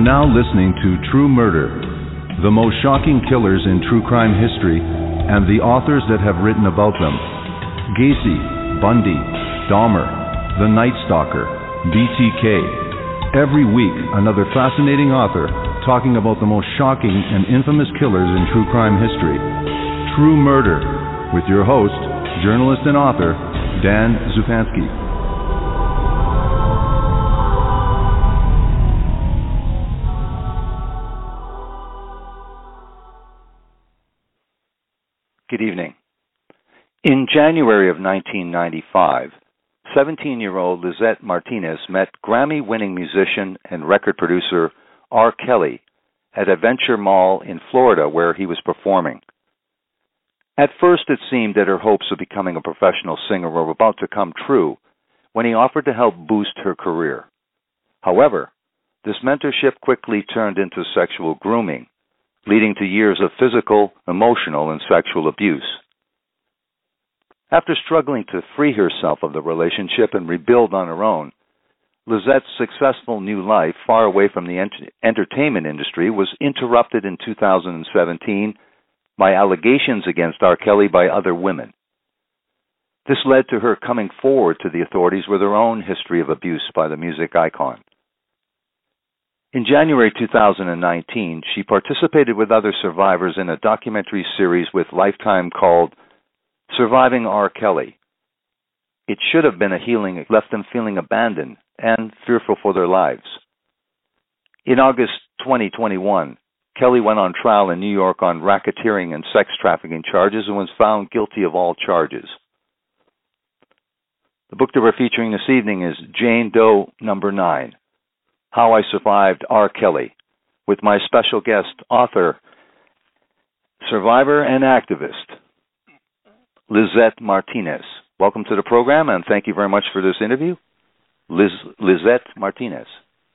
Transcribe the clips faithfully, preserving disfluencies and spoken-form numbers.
now listening to True Murder, the most shocking killers in true crime history and the authors that have written about them. Gacy, Bundy, Dahmer, The Night Stalker, B T K. Every week, another fascinating author talking about the most shocking and infamous killers in true crime history. True Murder, with your host, journalist and author, Dan Zupansky. Good evening. In January of nineteen ninety-five, seventeen-year-old Lizette Martinez met Grammy-winning musician and record producer R. Kelly at Adventure Mall in Florida, where he was performing. At first, it seemed that her hopes of becoming a professional singer were about to come true when he offered to help boost her career. However, this mentorship quickly turned into sexual grooming, leading to years of physical, emotional, and sexual abuse. After struggling to free herself of the relationship and rebuild on her own, Lizette's successful new life, far away from the ent- entertainment industry, was interrupted in two thousand seventeen by allegations against R. Kelly by other women. This led to her coming forward to the authorities with her own history of abuse by the music icon. In January two thousand nineteen, she participated with other survivors in a documentary series with Lifetime called Surviving R. Kelly. It should have been a healing. It left them feeling abandoned and fearful for their lives. In August twenty twenty-one, Kelly went on trial in New York on racketeering and sex trafficking charges and was found guilty of all charges. The book that we're featuring this evening is Jane Doe Number Nine, How I Survived R. Kelly, with my special guest, author, survivor, and activist, Lizette Martinez. Welcome to the program, and thank you very much for this interview. Liz, Lizette Martinez.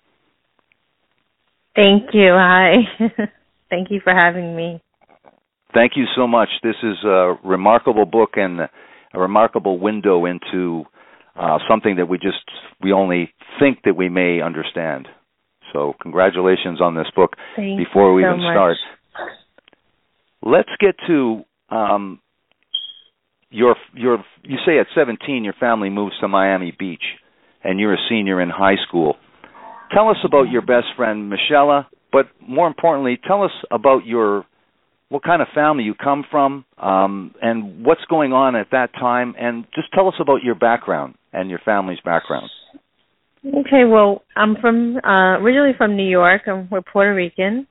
Thank you. Hi. Thank you for having me. Thank you so much. This is a remarkable book and a remarkable window into uh, something that we just, we only think that we may understand. So congratulations on this book. Thank Before we you so even much. start, let's get to um, your, your, you say at seventeen your family moves to Miami Beach and you're a senior in high school. Tell us about your best friend, Michelle, but more importantly, tell us about your, what kind of family you come from, um, and what's going on at that time, and just tell us about your background and your family's background. Okay, well, I'm from, uh, originally from New York. I'm, we're Puerto Rican.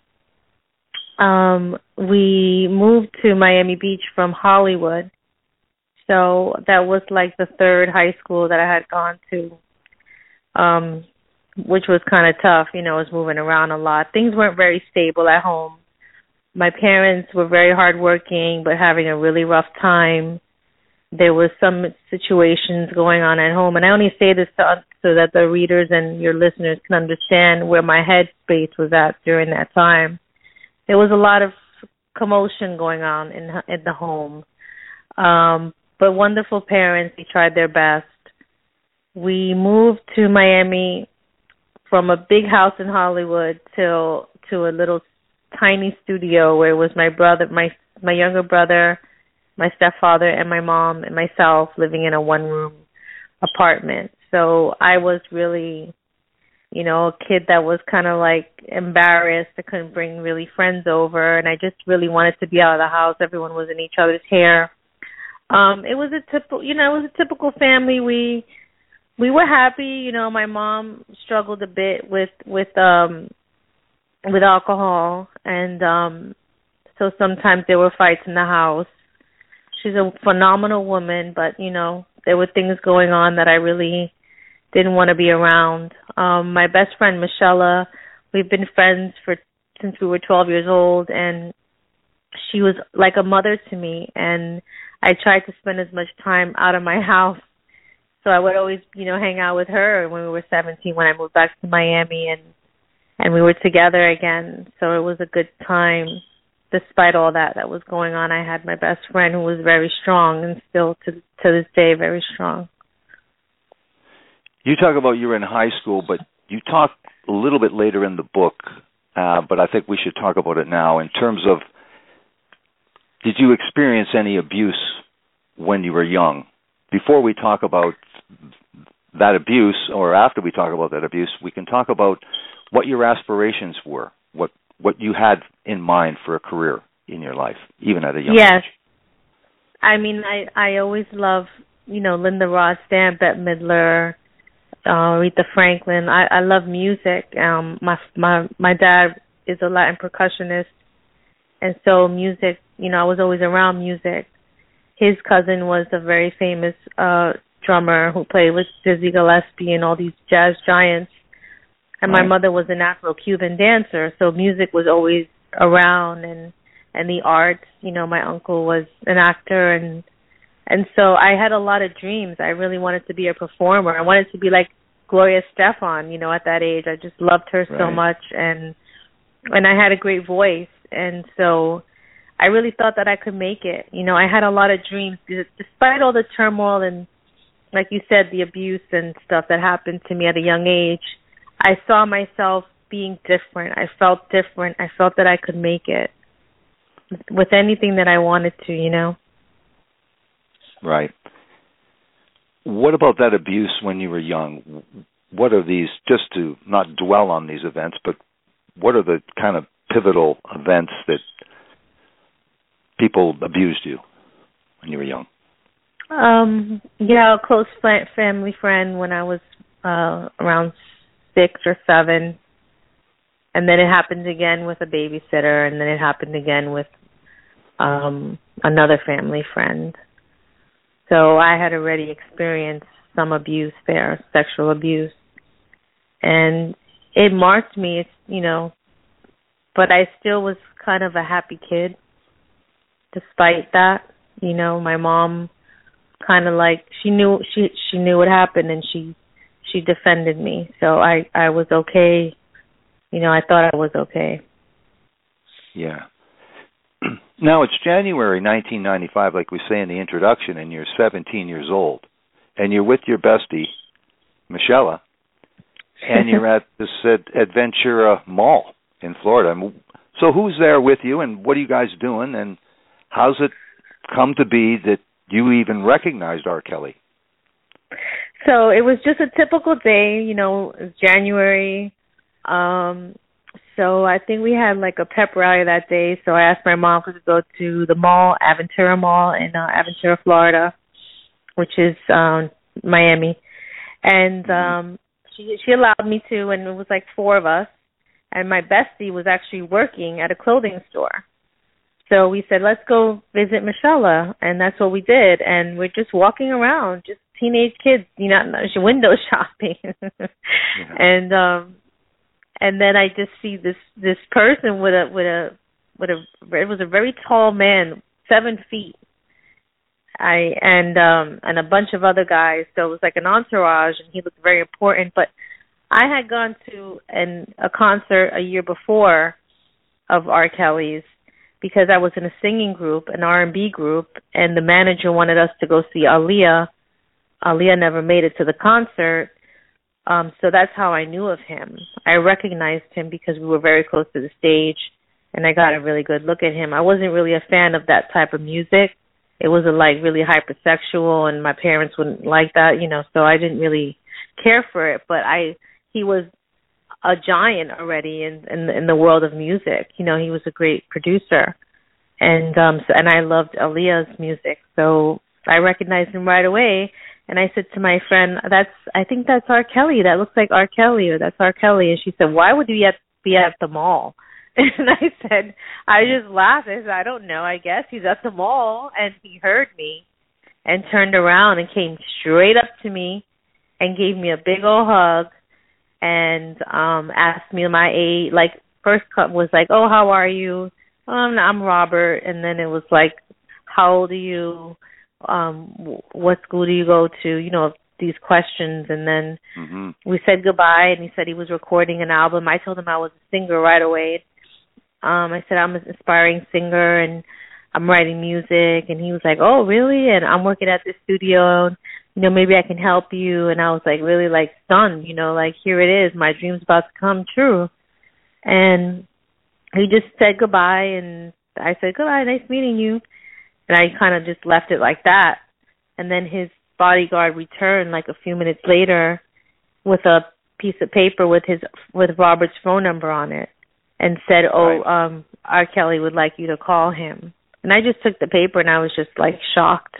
Um, we moved to Miami Beach from Hollywood, so that was like the third high school that I had gone to. Um, which was kind of tough, you know, I was moving around a lot. Things weren't very stable at home. My parents were very hardworking, but having a really rough time. There was some situations going on at home, and I only say this to, so that the readers and your listeners can understand where my headspace was at during that time. There was a lot of commotion going on in, in the home. Um, but wonderful parents, they tried their best. We moved to Miami from a big house in Hollywood to to a little tiny studio where it was my brother, my my younger brother, my stepfather, and my mom and myself living in a one-room apartment. So I was really, you know, a kid that was kind of like embarrassed. I couldn't bring really friends over, and I just really wanted to be out of the house. Everyone was in each other's hair. Um, it was a typical, you know, it was a typical family. We We were happy, you know. My mom struggled a bit with with um with alcohol, and um so sometimes there were fights in the house. She's a phenomenal woman, but you know there were things going on that I really didn't want to be around. Um, my best friend Michelle, we've been friends for since we were twelve years old, and she was like a mother to me. And I tried to spend as much time out of my house. So I would always, you know, hang out with her when we were seventeen, when I moved back to Miami, and and we were together again. So it was a good time. Despite all that that was going on, I had my best friend who was very strong, and still to to this day very strong. You talk about you were in high school, but you talk a little bit later in the book uh, but I think we should talk about it now. In terms of, did you experience any abuse when you were young? Before we talk about that abuse, or after we talk about that abuse, we can talk about what your aspirations were, what what you had in mind for a career in your life, even at a young yes. age. Yes. I mean, I, I always love, you know, Linda Ross, Stan Bette Midler, uh, Aretha Franklin. I, I love music. Um, my my my dad is a Latin percussionist, and so music, you know, I was always around music. His cousin was a very famous uh, drummer who played with Dizzy Gillespie and all these jazz giants. And my right. mother was an Afro-Cuban dancer, so music was always around, and and the arts. You know, my uncle was an actor, and and so I had a lot of dreams. I really wanted to be a performer. I wanted to be like Gloria Estefan. You know, at that age, I just loved her right. so much, and and I had a great voice, and so I really thought that I could make it. You know, I had a lot of dreams, despite all the turmoil and, like you said, the abuse and stuff that happened to me at a young age. I saw myself being different. I felt different. I felt that I could make it with anything that I wanted to, you know. Right. What about that abuse when you were young? What are these, just to not dwell on these events, but what are the kind of pivotal events that people abused you when you were young? Um, yeah, a close family friend when I was uh, around six or seven, and then it happened again with a babysitter, and then it happened again with um, another family friend. So I had already experienced some abuse there, sexual abuse, and it marked me, it's, you know, but I still was kind of a happy kid despite that. You know, my mom kind of like, she knew she she knew what happened, and she she defended me, so I I was okay. You know, I thought I was okay. Yeah. Now it's January nineteen ninety-five, like we say in the introduction, and you're seventeen years old, and you're with your bestie, Michelle, and you're at this Ad- Adventura Mall in Florida. So who's there with you, and what are you guys doing, and how's it come to be that you even recognized R. Kelly? So it was just a typical day, you know, it was January. Um, so I think we had like a pep rally that day. So I asked my mom to go to the mall, Aventura Mall in uh, Aventura, Florida, which is um, Miami. And um, she she allowed me to, and it was like four of us. And my bestie was actually working at a clothing store. So we said, let's go visit Michelle, and that's what we did. And we're just walking around, just teenage kids, you know, window shopping. yeah. And um, and then I just see this this person with a with a with a it was a very tall man, seven feet. I and um and a bunch of other guys. So it was like an entourage, and he looked very important. But I had gone to an a concert a year before of R. Kelly's, because I was in a singing group, an R and B group, and the manager wanted us to go see Aaliyah. Aaliyah never made it to the concert, um, so that's how I knew of him. I recognized him because we were very close to the stage, and I got a really good look at him. I wasn't really a fan of that type of music. It was a, like really hypersexual, and my parents wouldn't like that, you know, so I didn't really care for it. But I, he was a giant already in, in in the world of music. You know, he was a great producer, and um so, and I loved Aaliyah's music, so I recognized him right away. And I said to my friend, "That's I think that's R. Kelly. That looks like R. Kelly, or that's R. Kelly." And she said, "Why would you be at the mall?" And I said, I just laughed. I said, "I don't know. I guess he's at the mall." And he heard me and turned around and came straight up to me and gave me a big old hug. And um asked me my age. Like, first cut was like, "Oh, how are you?" Um, I'm Robert. And then it was like, "How old are you? Um, what school do you go to?" You know, these questions. And then mm-hmm. we said goodbye. And he said he was recording an album. I told him I was a singer right away. Um, I said I'm an aspiring singer and I'm writing music. And he was like, "Oh, really? And I'm working at this studio. You know, maybe I can help you." And I was like really like stunned, you know, like, here it is. My dream's about to come true. And he just said goodbye, and I said, goodbye, nice meeting you. And I kind of just left it like that. And then his bodyguard returned like a few minutes later with a piece of paper with his with Robert's phone number on it and said, oh, right. um, R. Kelly would like you to call him. And I just took the paper, and I was just, like, shocked.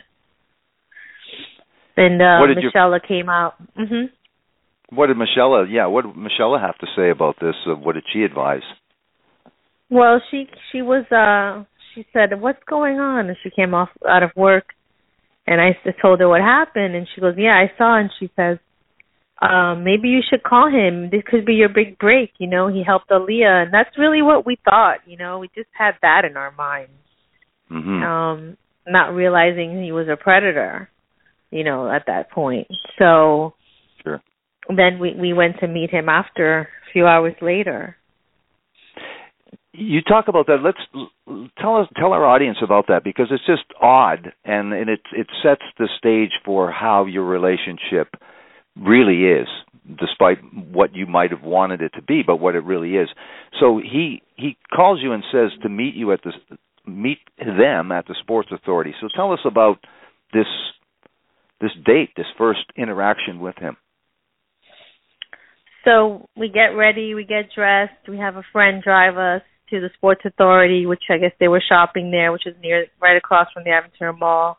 And uh, Michelle your... came out. Mm-hmm. What did Michelle, yeah, what did Michelle have to say about this? Uh, what did she advise? Well, she she was, uh, she said, what's going on? And she came off out of work, and I told her what happened. And she goes, yeah, I saw. And she says, um, maybe you should call him. This could be your big break. You know, he helped Aaliyah. And that's really what we thought. You know, we just had that in our minds. Mm-hmm. Um, not realizing he was a predator, you know, at that point. So sure. Then we, we went to meet him after a few hours later. You talk about that. Let's tell us, tell our audience about that, because it's just odd, and, and it it sets the stage for how your relationship really is, despite what you might have wanted it to be, but what it really is. So he he calls you and says to meet you at the meet them at the Sports Authority. So tell us about this this date, this first interaction with him. So we get ready, we get dressed, we have a friend drive us to the Sports Authority, which I guess they were shopping there, which is near right across from the Aventura Mall.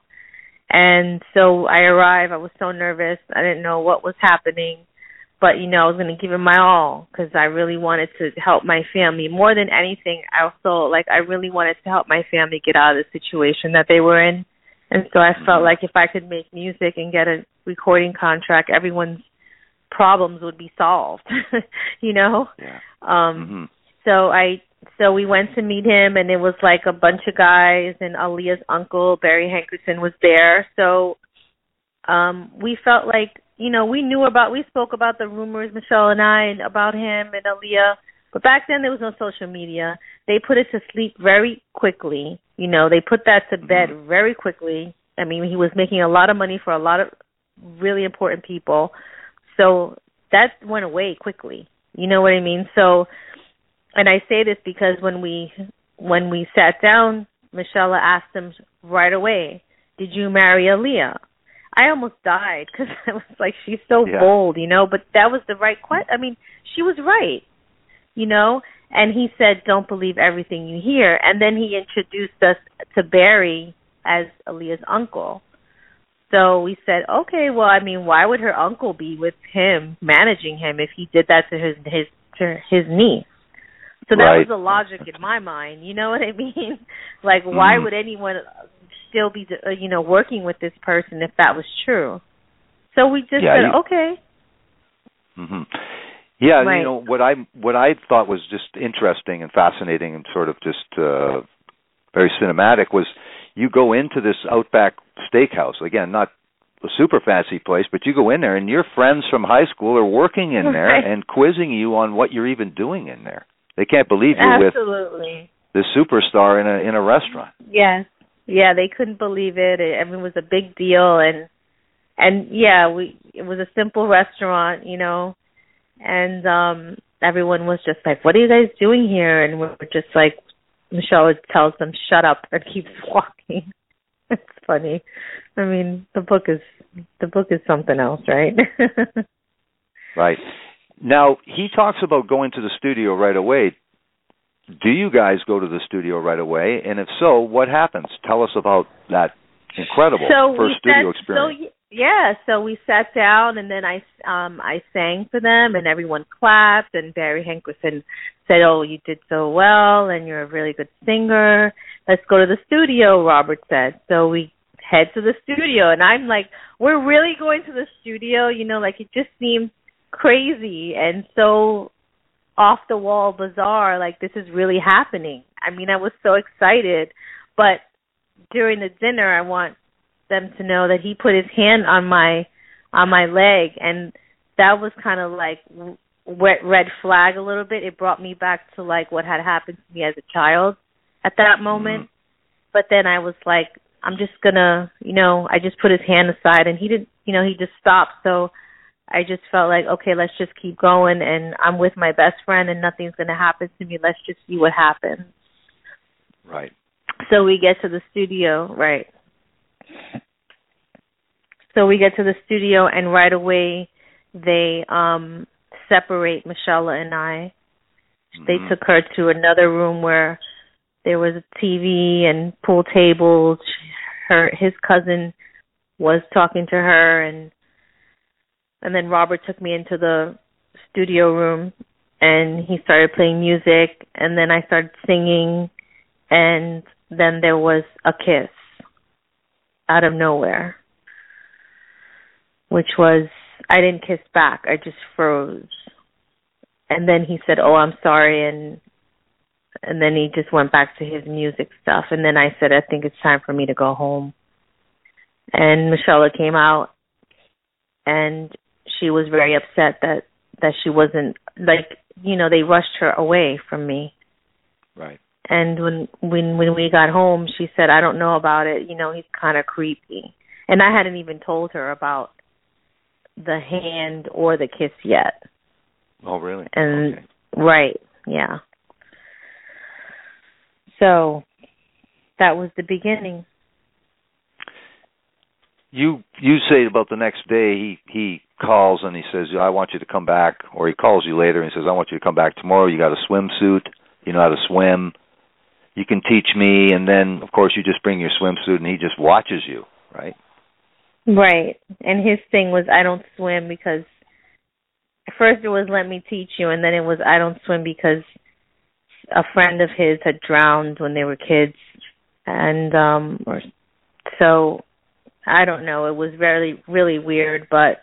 And so I arrived. I was so nervous. I didn't know what was happening. But, you know, I was going to give it my all because I really wanted to help my family. More than anything, I also, like, I really wanted to help my family get out of the situation that they were in. And so I felt like if I could make music and get a recording contract, everyone's problems would be solved, you know? Yeah. Um, mm-hmm. So I, so we went to meet him, and it was like a bunch of guys, and Aaliyah's uncle, Barry Hankerson, was there. So um, we felt like, you know, we knew about, we spoke about the rumors, Michelle and I, and about him and Aaliyah. But back then there was no social media. They put it to sleep very quickly. You know, they put that to bed mm-hmm. very quickly. I mean, he was making a lot of money for a lot of really important people. So that went away quickly. You know what I mean? So, and I say this because when we when we sat down, Michelle asked him right away, did you marry Aaliyah? I almost died because I was like, she's so yeah. bold, you know, but that was the right question. I mean, she was right, you know, and he said, don't believe everything you hear. And then he introduced us to Barry as Aaliyah's uncle. So we said, okay, well, I mean, why would her uncle be with him, managing him, if he did that to his his to his niece? So that right. was the logic in my mind. You know what I mean? Like, why mm. would anyone still be, uh, you know, working with this person if that was true? So we just yeah, said, you, okay. Mm-hmm. Yeah, right. you know, what I what I thought was just interesting and fascinating and sort of just uh, very cinematic was you go into this Outback Steakhouse, again, not a super fancy place, but you go in there and your friends from high school are working in there right. and quizzing you on what you're even doing in there. They can't believe you're Absolutely. with the superstar in a in a restaurant. Yes. Yeah, they couldn't believe it. I mean, it was a big deal, and and yeah, we it was a simple restaurant, you know, and um everyone was just like, what are you guys doing here? And we're just like, Michelle tells them, shut up, and keeps walking. It's funny. I mean, the book is the book is something else, right? Right. Now, he talks about going to the studio right away. Do you guys go to the studio right away? And if so, what happens? Tell us about that incredible so first studio sat, experience. So, yeah, so we sat down, and then I, um, I sang for them, and everyone clapped, and Barry Hankerson said, oh, you did so well, and you're a really good singer. Let's go to the studio, Robert said. So we head to the studio, and I'm like, we're really going to the studio? You know, like it just seemed crazy and so off the wall bizarre, like this is really happening. I mean, I was so excited, but during the dinner I want them to know that he put his hand on my on my leg, and that was kind of like wet red flag a little bit. It brought me back to like what had happened to me as a child at that moment. Mm-hmm. But then I was like, I'm just gonna, you know, I just put his hand aside, and he didn't, you know, he just stopped. So I just felt like, okay, let's just keep going, and I'm with my best friend, and nothing's going to happen to me. Let's just see what happens. Right. So we get to the studio, right. So we get to the studio, and right away they um, separate Michelle and I. Mm-hmm. They took her to another room where there was a T V and pool tables. Her his cousin was talking to her, and and then Robert took me into the studio room, and he started playing music, and then I started singing, and then there was a kiss out of nowhere, which was, I didn't kiss back. I just froze. And then he said, oh, I'm sorry, and and then he just went back to his music stuff. And then I said, I think it's time for me to go home. And Michelle came out, and she was very upset that, that she wasn't, like, you know, they rushed her away from me. Right. And when when when we got home, she said, I don't know about it. You know, he's kind of creepy. And I hadn't even told her about the hand or the kiss yet. Oh, really? And okay. Right, yeah. So that was the beginning. You you say about the next day he, he calls and he says, I want you to come back, or he calls you later and he says, I want you to come back tomorrow. You got a swimsuit. You know how to swim. You can teach me. And then, of course, you just bring your swimsuit and he just watches you, right? Right. And his thing was, I don't swim because, first it was, let me teach you, and then it was, I don't swim because a friend of his had drowned when they were kids. And um, so, I don't know, it was really, really weird, but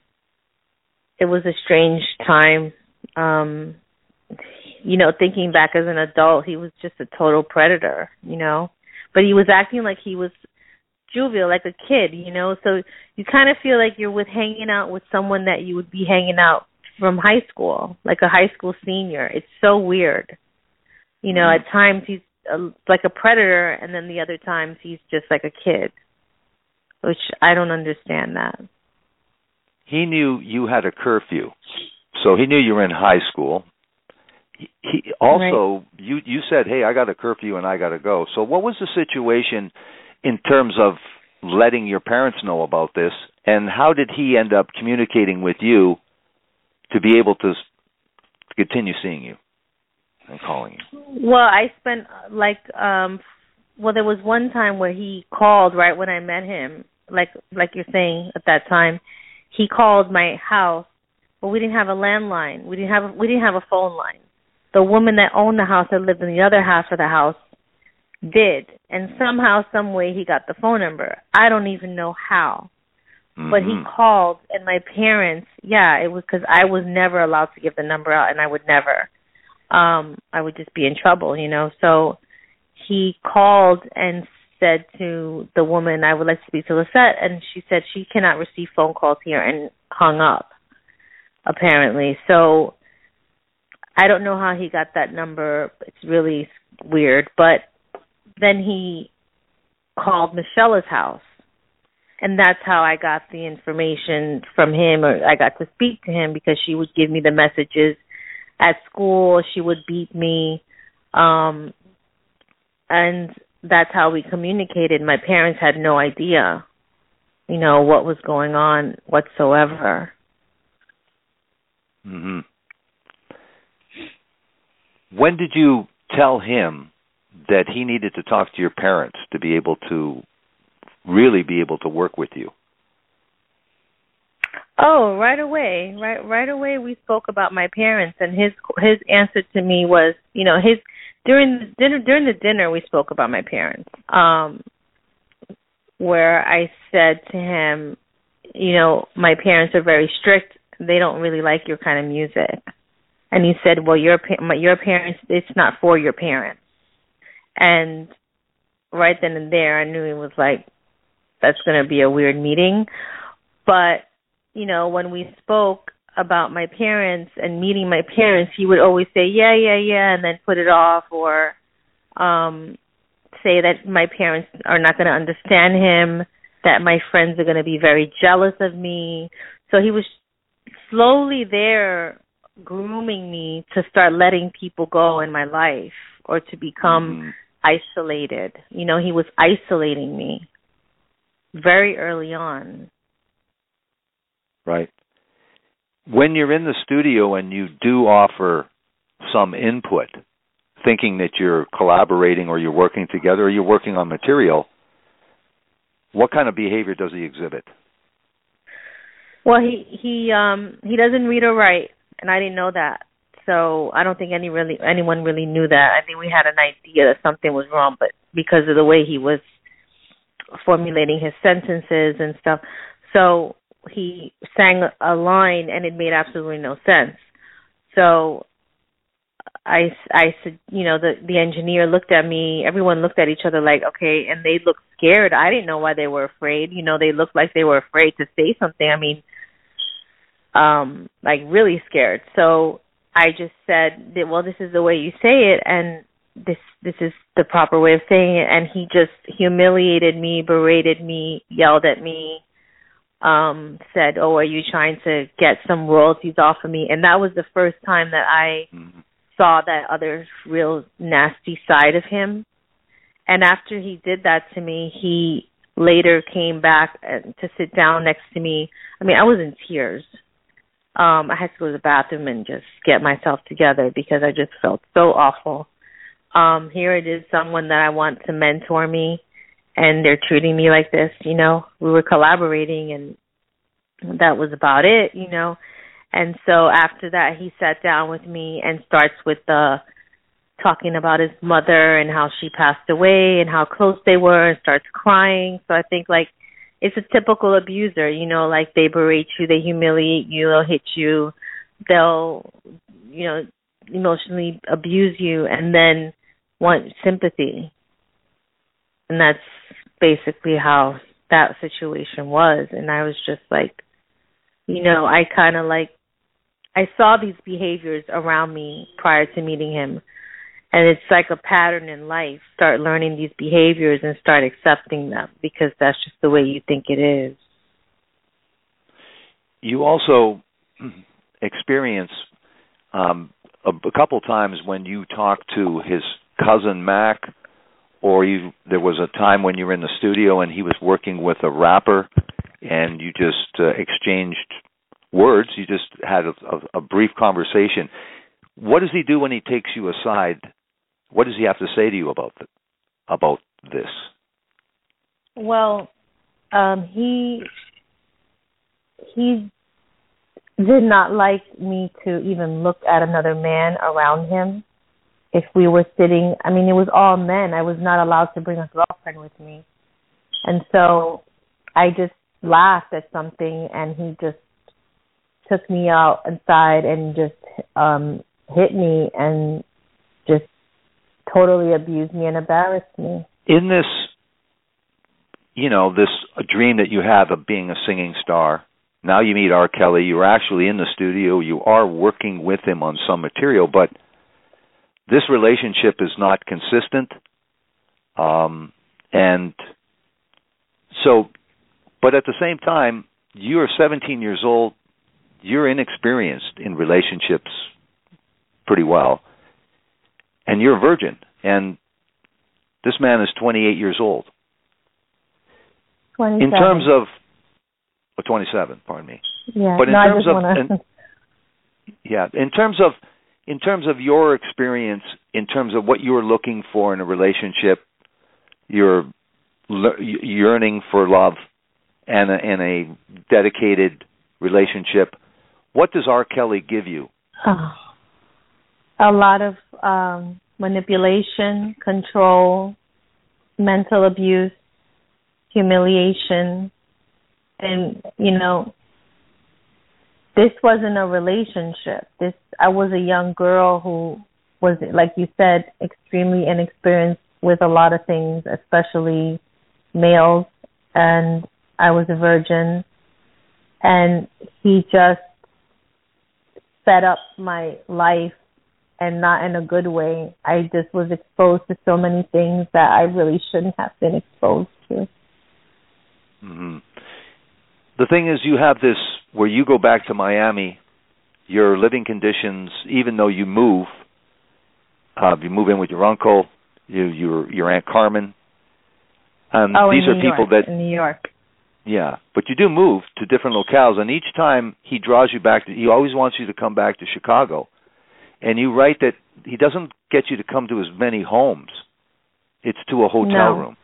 it was a strange time. Um, you know, thinking back as an adult, he was just a total predator, you know. But he was acting like he was juvenile, like a kid, you know. So you kind of feel like you're with hanging out with someone that you would be hanging out from high school, like a high school senior. It's so weird. You know, mm-hmm. At times he's a, like a predator, and then the other times he's just like a kid, which I don't understand that. He knew you had a curfew, so he knew you were in high school. He, he also, right. you, you said, hey, I got a curfew and I got to go. So what was the situation in terms of letting your parents know about this, and how did he end up communicating with you to be able to, to continue seeing you and calling you? Well, I spent, like, um, well, there was one time where he called right when I met him, like like you're saying at that time. He called my house, but we didn't have a landline. We didn't have a, we didn't have a phone line. The woman that owned the house that lived in the other half of the house did, and somehow, some way, he got the phone number. I don't even know how, mm-hmm. but he called, and my parents, yeah, it was because I was never allowed to give the number out, and I would never. Um, I would just be in trouble, you know. So he called and said to the woman, I would like to speak to Lisette, and she said she cannot receive phone calls here, and hung up, apparently. So I don't know how he got that number. It's really weird. But then he called Michelle's house, and that's how I got the information from him, or I got to speak to him, because she would give me the messages at school. She would beat me, um, and that's how we communicated. My parents had no idea, you know, what was going on whatsoever. Mm-hmm. When did you tell him that he needed to talk to your parents to be able to really be able to work with you? Oh, right away. Right right away we spoke about my parents, and his his answer to me was, you know, his during the dinner during the dinner we spoke about my parents. Um where I said to him, you know, my parents are very strict. They don't really like your kind of music. And he said, well, your your parents, it's not for your parents. And right then and there, I knew it was like, that's going to be a weird meeting. But, you know, when we spoke about my parents and meeting my parents, he would always say, yeah, yeah, yeah, and then put it off, or um, say that my parents are not going to understand him, that my friends are going to be very jealous of me. So he was slowly there grooming me to start letting people go in my life or to become mm-hmm. isolated. You know, he was isolating me very early on. Right. When you're in the studio and you do offer some input, thinking that you're collaborating or you're working together or you're working on material, what kind of behavior does he exhibit? Well, he he um he doesn't read or write, and I didn't know that. So I don't think any really anyone really knew that. I think we had an idea that something was wrong, but because of the way he was formulating his sentences and stuff, so he sang a line and it made absolutely no sense. So I, I said, you know, the the engineer looked at me. Everyone looked at each other like, okay, and they looked scared. I didn't know why they were afraid. You know, they looked like they were afraid to say something. I mean, um, like really scared. So I just said, that, well, this is the way you say it, and this this is the proper way of saying it. And he just humiliated me, berated me, yelled at me, um, said, oh, are you trying to get some royalties off of me? And that was the first time that I mm-hmm. saw that other real nasty side of him. And after he did that to me, he later came back to sit down next to me. I mean, I was in tears. Um, I had to go to the bathroom and just get myself together because I just felt so awful. Um, here it is, someone that I want to mentor me, and they're treating me like this, you know. We were collaborating, and that was about it, you know. And so after that, he sat down with me and starts with the talking about his mother and how she passed away and how close they were, and starts crying. So I think, like, it's a typical abuser, you know, like they berate you, they humiliate you, they'll hit you, they'll, you know, emotionally abuse you and then want sympathy. And that's basically how that situation was. And I was just like, you know, I kind of like, I saw these behaviors around me prior to meeting him. And it's like a pattern in life. Start learning these behaviors and start accepting them because that's just the way you think it is. You also experience um, a, a couple times when you talk to his cousin Mac, or you there was a time when you were in the studio and he was working with a rapper and you just uh, exchanged words. You just had a, a, a brief conversation. What does he do when he takes you aside? What does he have to say to you about the, about this? Well, um, he he did not like me to even look at another man around him. If we were sitting, I mean, it was all men. I was not allowed to bring a girlfriend with me. And so I just laughed at something, and he just took me out inside and just um, hit me and just totally abused me and embarrassed me. In this, you know, this dream that you have of being a singing star, now you meet R. Kelly, you're actually in the studio, you are working with him on some material, but this relationship is not consistent. Um, and so, but at the same time, you're seventeen years old, you're inexperienced in relationships pretty well, and you're a virgin, and this man is twenty-eight years old. twenty-seven. In terms of, oh, twenty-seven, pardon me. Yeah, but in no, terms I just of, wanna... in, yeah, in terms of, in terms of your experience, in terms of what you're looking for in a relationship, you're yearning for love and a, and a dedicated relationship. What does R. Kelly give you? Oh, a lot of um, manipulation, control, mental abuse, humiliation. And, you know, this wasn't a relationship. This I was a young girl who was, like you said, extremely inexperienced with a lot of things, especially males. And I was a virgin. And he just set up my life, and not in a good way. I just was exposed to so many things that I really shouldn't have been exposed to. Mm-hmm. The thing is, you have this where you go back to Miami, your living conditions, even though you move, uh, you move in with your uncle, you, your your Aunt Carmen. Um, oh, these in are New people York, that in New York. Yeah, but you do move to different locales, and each time he draws you back to, he always wants you to come back to Chicago. And you write that he doesn't get you to come to as many homes. It's to a hotel no. room.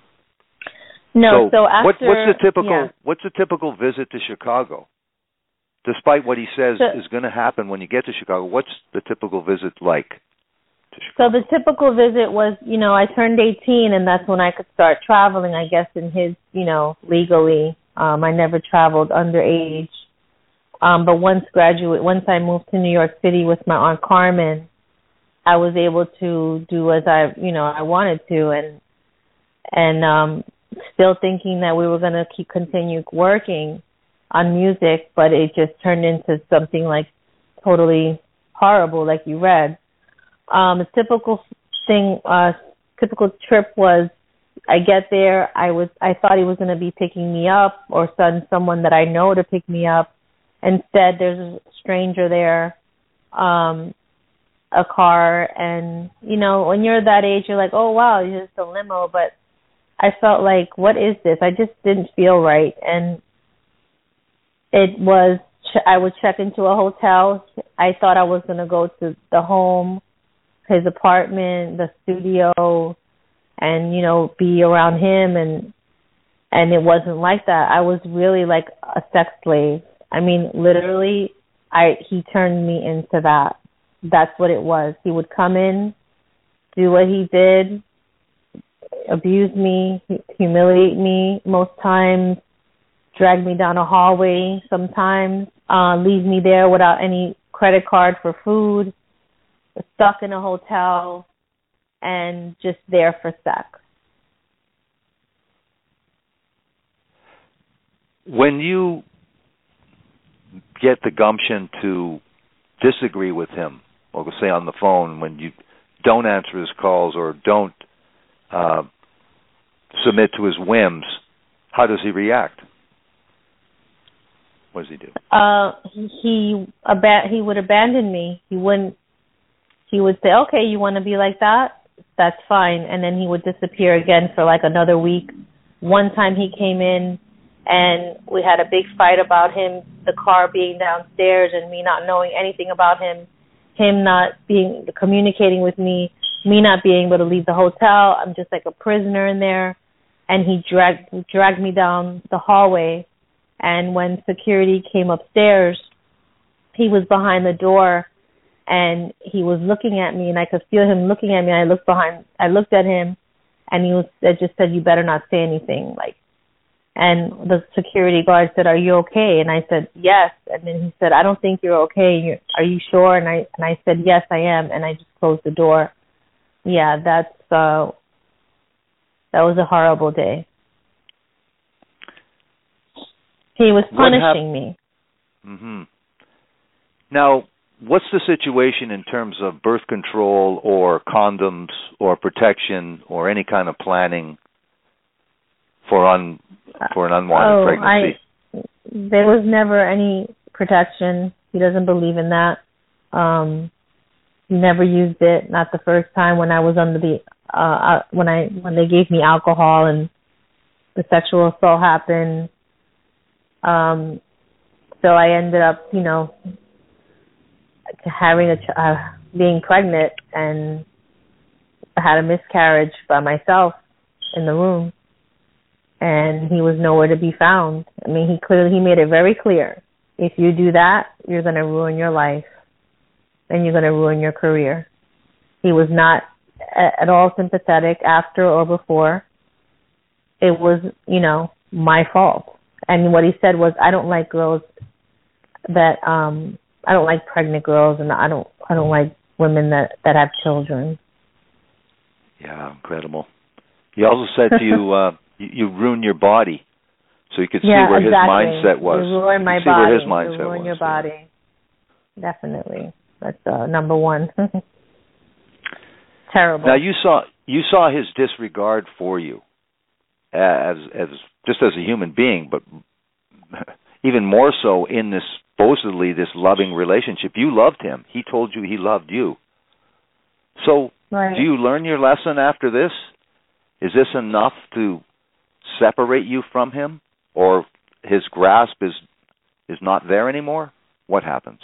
No, so, so after... What, what's the typical yeah. What's the typical visit to Chicago? Despite what he says so, is going to happen when you get to Chicago, what's the typical visit like to Chicago? So the typical visit was, you know, I turned eighteen, and that's when I could start traveling, I guess, in his, you know, legally. Um, I never traveled underage. Um, but once graduate, once I moved to New York City with my Aunt Carmen, I was able to do as I, you know, I wanted to, and and um, still thinking that we were going to keep continue working on music, but it just turned into something like totally horrible, like you read. Um, a typical thing, uh, typical trip was, I get there, I was, I thought he was going to be picking me up or send someone that I know to pick me up. Instead, there's a stranger there, um, a car, and, you know, when you're that age, you're like, oh, wow, you're just a limo, but I felt like, what is this? I just didn't feel right, and it was, I would check into a hotel. I thought I was going to go to the home, his apartment, the studio, and, you know, be around him, and and it wasn't like that. I was really like a sex slave. I mean, literally, I he turned me into that. That's what it was. He would come in, do what he did, abuse me, humiliate me most times, drag me down a hallway sometimes, uh, leave me there without any credit card for food, stuck in a hotel, and just there for sex. When you get the gumption to disagree with him, or say on the phone, when you don't answer his calls or don't uh, submit to his whims, how does he react? What does he do? Uh, he he, ab- he would abandon me. He wouldn't. He would say, "Okay, you want to be like that? That's fine," and then he would disappear again for like another week. One time he came in, and we had a big fight about him, the car being downstairs, and me not knowing anything about him, him not being communicating with me, me not being able to leave the hotel. I'm just like a prisoner in there, and he dragged dragged me down the hallway. And when security came upstairs, he was behind the door, and he was looking at me, and I could feel him looking at me. I looked behind, I looked at him, and he was, I just said, "You better not say anything." Like, and the security guard said, "Are you okay?" And I said, "Yes." And then he said, "I don't think you're okay. You're, are you sure?" And I and I said, "Yes, I am." And I just closed the door. Yeah, that's uh, that was a horrible day. He was punishing me. Mm-hmm. Now, what's the situation in terms of birth control or condoms or protection or any kind of planning for un for an unwanted oh, pregnancy? I, there was never any protection. He doesn't believe in that. Um, he never used it. Not the first time when I was under the uh, when I when they gave me alcohol and the sexual assault happened. Um, so I ended up, you know, having a uh, being pregnant, and I had a miscarriage by myself in the room, and he was nowhere to be found. I mean, he clearly he made it very clear: if you do that, you're going to ruin your life, and you're going to ruin your career. He was not a- at all sympathetic after or before. It was, you know, my fault. And what he said was, I don't like girls that um I don't like pregnant girls, and I don't I don't like women that, that have children. Yeah, incredible. He also said to you, uh, you, you ruin your body, so you could see yeah, where exactly. his mindset was. You ruin my see body. Where his mindset you ruin was, your body. Yeah. Definitely, that's uh, number one. Terrible. Now you saw you saw his disregard for you as as just as a human being, but even more so in this supposedly this loving relationship. You loved him. He told you he loved you. So right. Do you learn your lesson after this? Is this enough to separate you from him, or his grasp is is not there anymore? What happens?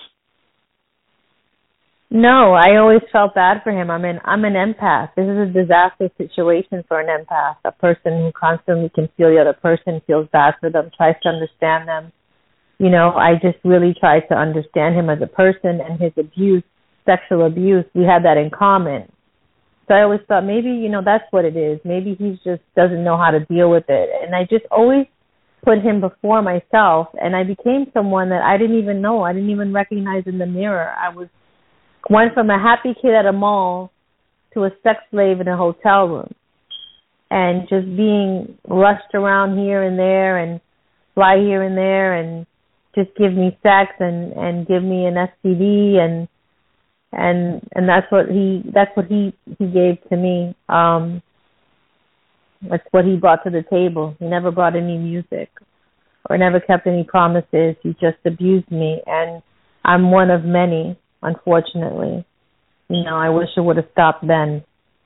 No, I always felt bad for him. I mean, I'm an empath. This is a disaster situation for an empath, a person who constantly can feel the other person, feels bad for them, tries to understand them. You know, I just really tried to understand him as a person, and his abuse, sexual abuse, we had that in common. So I always thought maybe, you know, that's what it is. Maybe he just doesn't know how to deal with it. And I just always put him before myself, and I became someone that I didn't even know. I didn't even recognize in the mirror. I was went from a happy kid at a mall to a sex slave in a hotel room, and just being rushed around here and there and fly here and there and just give me sex and, and give me an S T D, and and and that's what he that's what he, he gave to me. Um, that's what he brought to the table. He never brought any music or never kept any promises. He just abused me, and I'm one of many. Unfortunately, you know, I wish it would have stopped then.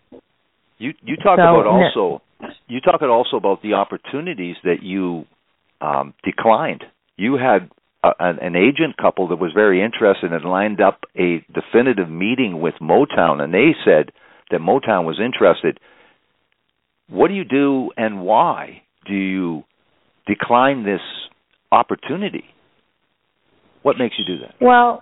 You you talk so, about also you talk also about the opportunities that you um, declined. You had a, an agent couple that was very interested and lined up a definitive meeting with Motown, and they said that Motown was interested. What do you do, and why do you decline this opportunity? What makes you do that? Well,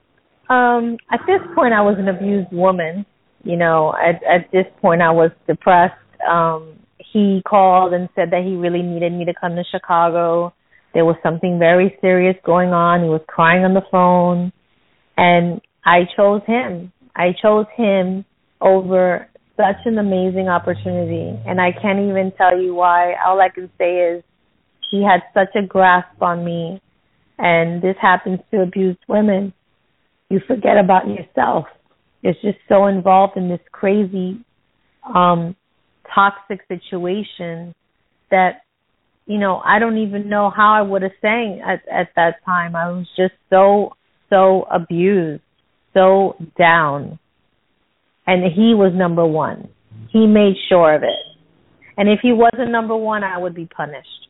Um, at this point, I was an abused woman. You know, at, at this point, I was depressed. Um, he called and said that he really needed me to come to Chicago. There was something very serious going on. He was crying on the phone. And I chose him. I chose him over such an amazing opportunity. And I can't even tell you why. All I can say is he had such a grasp on me. And this happens to abused women. You forget about yourself. It's just so involved in this crazy, um, toxic situation that, you know, I don't even know how I would have sang at, at that time. I was just so, so abused, so down. And he was number one. He made sure of it. And if he wasn't number one, I would be punished.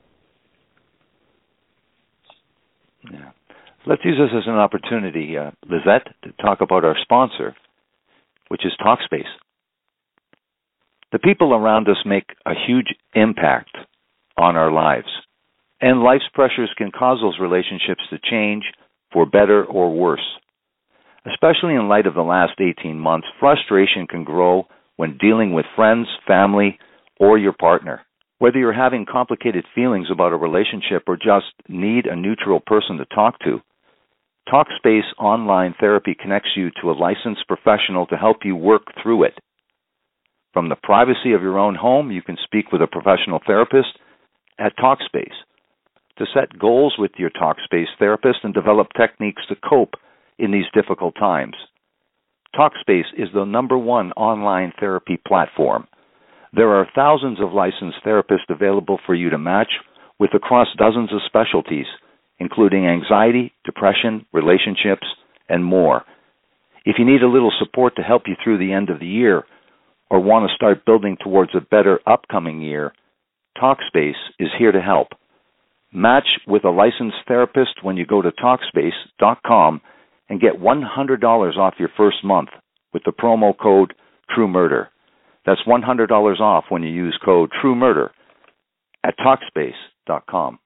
Yeah. Let's use this as an opportunity, uh, Lizette, to talk about our sponsor, which is Talkspace. The people around us make a huge impact on our lives, and life's pressures can cause those relationships to change for better or worse. Especially in light of the last eighteen months, frustration can grow when dealing with friends, family, or your partner. Whether you're having complicated feelings about a relationship or just need a neutral person to talk to, Talkspace Online Therapy connects you to a licensed professional to help you work through it. From the privacy of your own home, you can speak with a professional therapist at Talkspace to set goals with your Talkspace therapist and develop techniques to cope in these difficult times. Talkspace is the number one online therapy platform. There are thousands of licensed therapists available for you to match with across dozens of specialties, including anxiety, depression, relationships, and more. If you need a little support to help you through the end of the year or want to start building towards a better upcoming year, Talkspace is here to help. Match with a licensed therapist when you go to Talkspace dot com and get one hundred dollars off your first month with the promo code TrueMurder. That's one hundred dollars off when you use code TrueMurder at Talkspace dot com.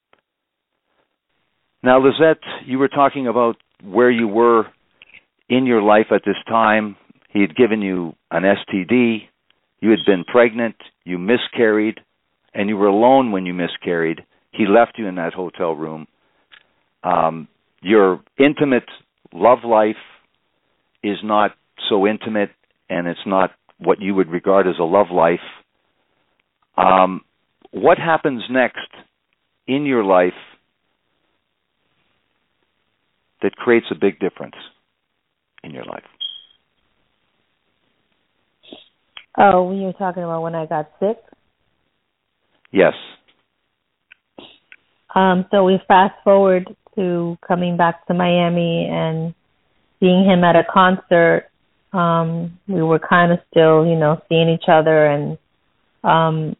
Now, Lizette, you were talking about where you were in your life at this time. He had given you an S T D, you had been pregnant, you miscarried, and you were alone when you miscarried. He left you in that hotel room. Um, your intimate love life is not so intimate, and it's not what you would regard as a love life. Um, what happens next in your life that creates a big difference in your life? Oh, you were talking about when I got sick? Yes. Um, so we fast forward to coming back to Miami and seeing him at a concert. Um, we were kind of still, you know, seeing each other, and um,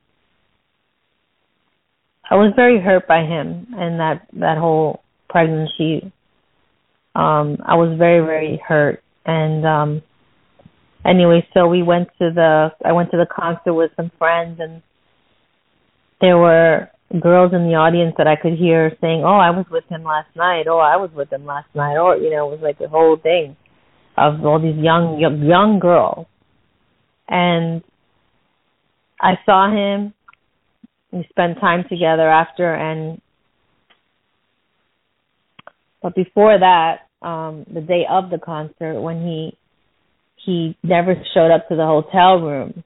I was very hurt by him and that, that whole pregnancy. Um, I was very, very hurt. And um, anyway, so we went to the, I went to the concert with some friends, and there were girls in the audience that I could hear saying, oh, I was with him last night. Oh, I was with him last night. Or, you know, it was like the whole thing of all these young, young, young girls. And I saw him. We spent time together after, and but before that, um, the day of the concert, when he he never showed up to the hotel room,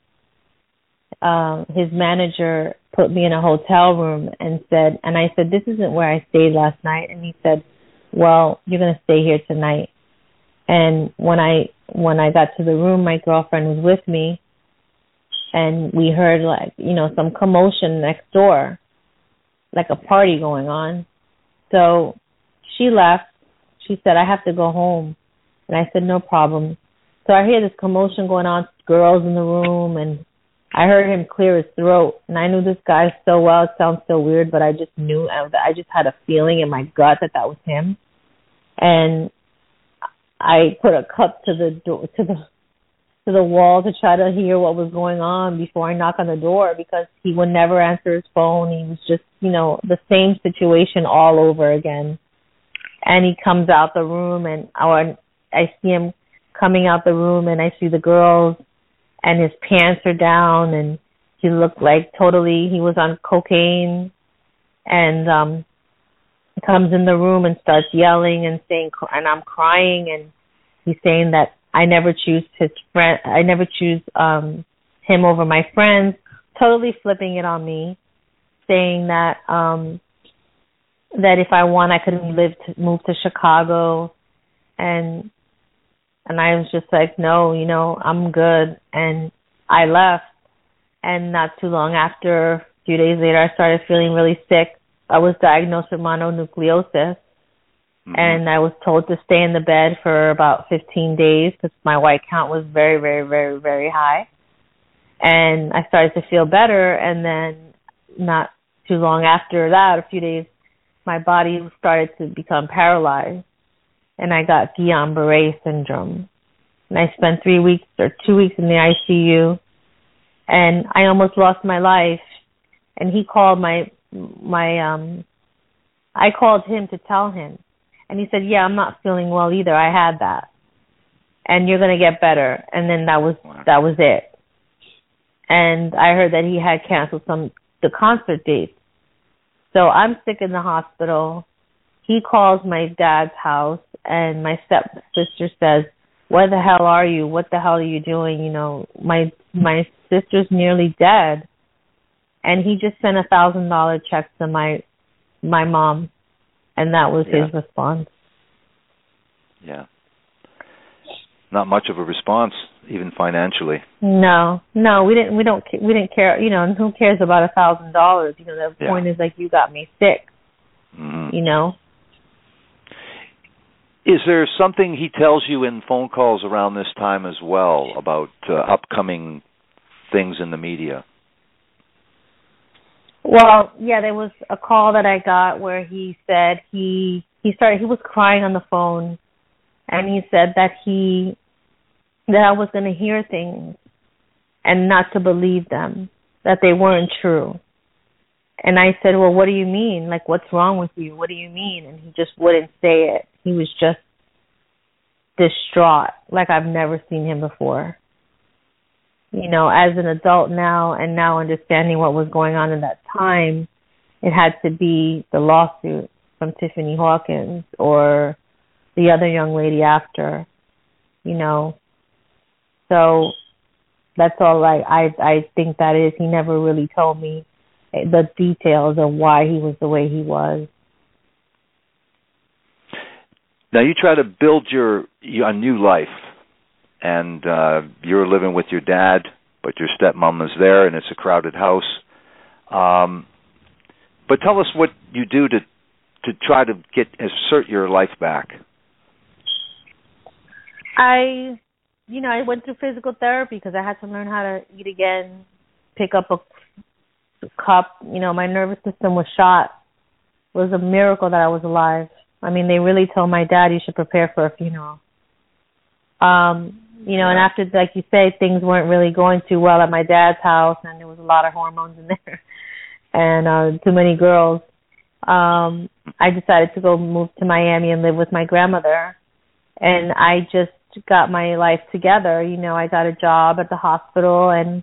um, his manager put me in a hotel room and said, and I said, this isn't where I stayed last night. And he said, well, you're going to stay here tonight. And when I when I got to the room, my girlfriend was with me, and we heard, like, you know, some commotion next door, like a party going on. So she left. She said, I have to go home. And I said, no problem. So I hear this commotion going on, girls in the room, and I heard him clear his throat. And I knew this guy so well. It sounds so weird, but I just knew, I just had a feeling in my gut that that was him. And I put a cup to the door, to the to the wall to try to hear what was going on before I knock on the door, because he would never answer his phone. He was just, you know, the same situation all over again. And he comes out the room, and I, I see him coming out the room, and I see the girls, and his pants are down, and he looked like totally, he was on cocaine. And um, he comes in the room and starts yelling and saying, and I'm crying, and he's saying that I never choose his friend. I never choose um, him over my friends. Totally flipping it on me, saying that um, that if I want, I could live to move to Chicago, and and I was just like, no, you know, I'm good, and I left. And not too long after, a few days later, I started feeling really sick. I was diagnosed with mononucleosis. And I was told to stay in the bed for about fifteen days because my white count was very, very, very, very high. And I started to feel better. And then not too long after that, a few days, my body started to become paralyzed. And I got Guillain-Barré syndrome. And I spent three weeks or two weeks in the I C U. And I almost lost my life. And he called my, my, um, I called him to tell him. And he said, yeah, I'm not feeling well either. I had that. And you're going to get better. And then that was wow. that was it. And I heard that he had canceled some the concert dates. So I'm sick in the hospital. He calls my dad's house, and my stepsister says, where the hell are you? What the hell are you doing? You know, my my sister's nearly dead. And he just sent a one thousand dollars check to my my mom. And that was yeah. his response. Yeah. Not much of a response, even financially. No, no, we didn't. We don't. We didn't care. You know, and who cares about a thousand dollars? You know, the yeah. point is, like, you got me sick. Mm-hmm. You know. Is there something he tells you in phone calls around this time as well about uh, upcoming things in the media? Well, yeah, there was a call that I got where he said he he started he was crying on the phone, and he said that he that I was going to hear things and not to believe them, that they weren't true. And I said, well, what do you mean? Like, what's wrong with you? What do you mean? And he just wouldn't say it. He was just distraught, like I've never seen him before. You know, as an adult now, and now understanding what was going on in that time, it had to be the lawsuit from Tiffany Hawkins or the other young lady after, you know. So that's all I, I, I think that is. He never really told me the details of why he was the way he was. Now you try to build your, your a new life. And uh, you're living with your dad, but your stepmom is there, and it's a crowded house. Um, But tell us what you do to to try to get assert your life back. I, you know, I went through physical therapy because I had to learn how to eat again, pick up a cup. You know, my nervous system was shot. It was a miracle that I was alive. I mean, they really told my dad you should prepare for a funeral. Um, you know, and after, like you say, things weren't really going too well at my dad's house, and there was a lot of hormones in there, and uh, too many girls. Um, I decided to go move to Miami and live with my grandmother, and I just got my life together. You know, I got a job at the hospital and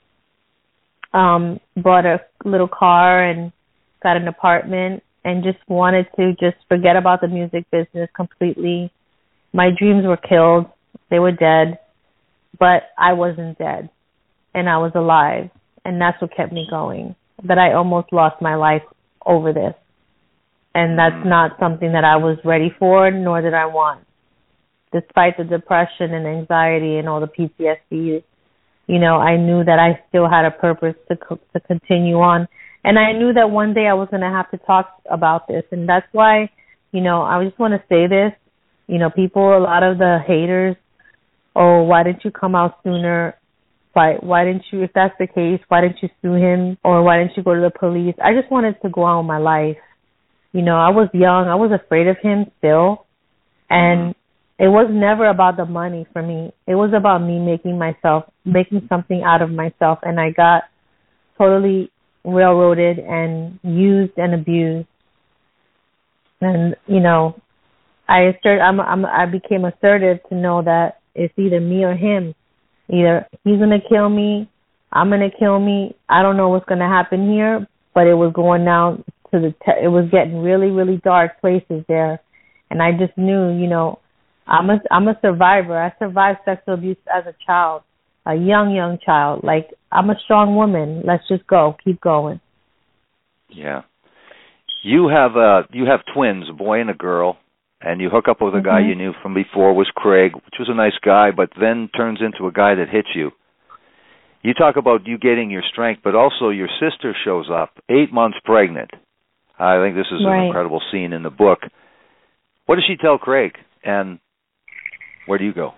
um, bought a little car and got an apartment and just wanted to just forget about the music business completely. My dreams were killed. They were dead, but I wasn't dead, and I was alive, and that's what kept me going. That I almost lost my life over this, and that's not something that I was ready for, nor did I want. Despite the depression and anxiety and all the P T S D, you know, I knew that I still had a purpose to co- to continue on, and I knew that one day I was going to have to talk about this, and that's why, you know, I just want to say this. You know, people, a lot of the haters, oh, why didn't you come out sooner? Why, why didn't you, if that's the case, why didn't you sue him? Or why didn't you go to the police? I just wanted to go on with my life. You know, I was young. I was afraid of him still. And it was never about the money for me. It was about me making myself, making something out of myself. And I got totally railroaded and used and abused. And, you know, I assert, I'm, I'm, I became assertive to know that it's either me or him. Either he's going to kill me, I'm going to kill me. I don't know what's going to happen here, but it was going down to the, te- it was getting really, really dark places there. And I just knew, you know, I'm a, I'm a survivor. I survived sexual abuse as a child, a young, young child. Like, I'm a strong woman. Let's just go. Keep going. Yeah. You have, uh, you have twins, a boy and a girl. And you hook up with a mm-hmm. guy you knew from before, was Craig, which was a nice guy, but then turns into a guy that hits you. You talk about you getting your strength, but also your sister shows up, eight months pregnant. I think this is right. an incredible scene in the book. What does she tell Craig, and where do you go?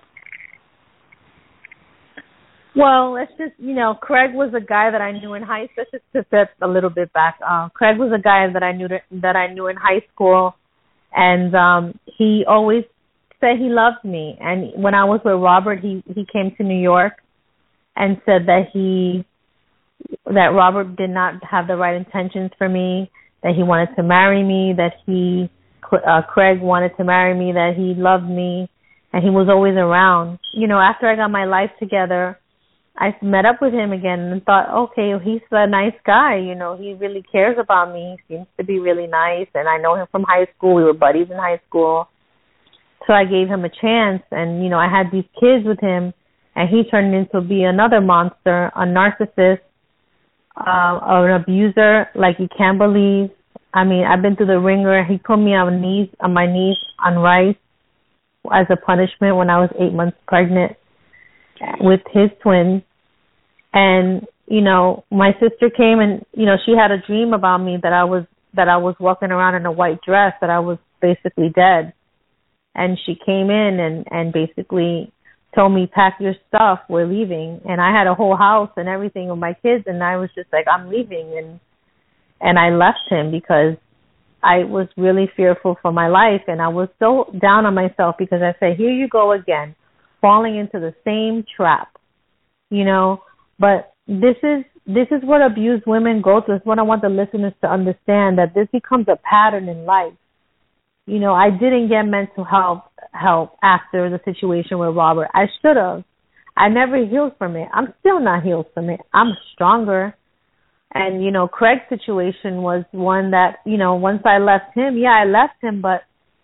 Well, it's just, you know, Craig was a guy that I knew in high school. Let's just to step a little bit back. Uh, Craig was a guy that I knew to, that I knew in high school. And um, he always said he loved me. And when I was with Robert, he, he came to New York and said that he that Robert did not have the right intentions for me, that he wanted to marry me, that he uh, Craig wanted to marry me, that he loved me, and he was always around. You know, after I got my life together, I met up with him again and thought, okay, he's a nice guy. You know, he really cares about me. He seems to be really nice. And I know him from high school. We were buddies in high school. So I gave him a chance. And, you know, I had these kids with him. And he turned into be another monster, a narcissist, uh, an abuser like you can't believe. I mean, I've been through the ringer. He put me on knees, on my knees on rice as a punishment when I was eight months pregnant with his twins. And, you know, my sister came and, you know, she had a dream about me that I was that I was walking around in a white dress, that I was basically dead. And she came in and, and basically told me, pack your stuff, we're leaving. And I had a whole house and everything with my kids, and I was just like, I'm leaving. And and I left him because I was really fearful for my life, and I was so down on myself because I said, here you go again, falling into the same trap, you know. But this is this is what abused women go through. It's what I want the listeners to understand, that this becomes a pattern in life. You know, I didn't get mental health help after the situation with Robert. I should have. I never healed from it. I'm still not healed from it. I'm stronger. And, you know, Craig's situation was one that, you know, once I left him, yeah, I left him, but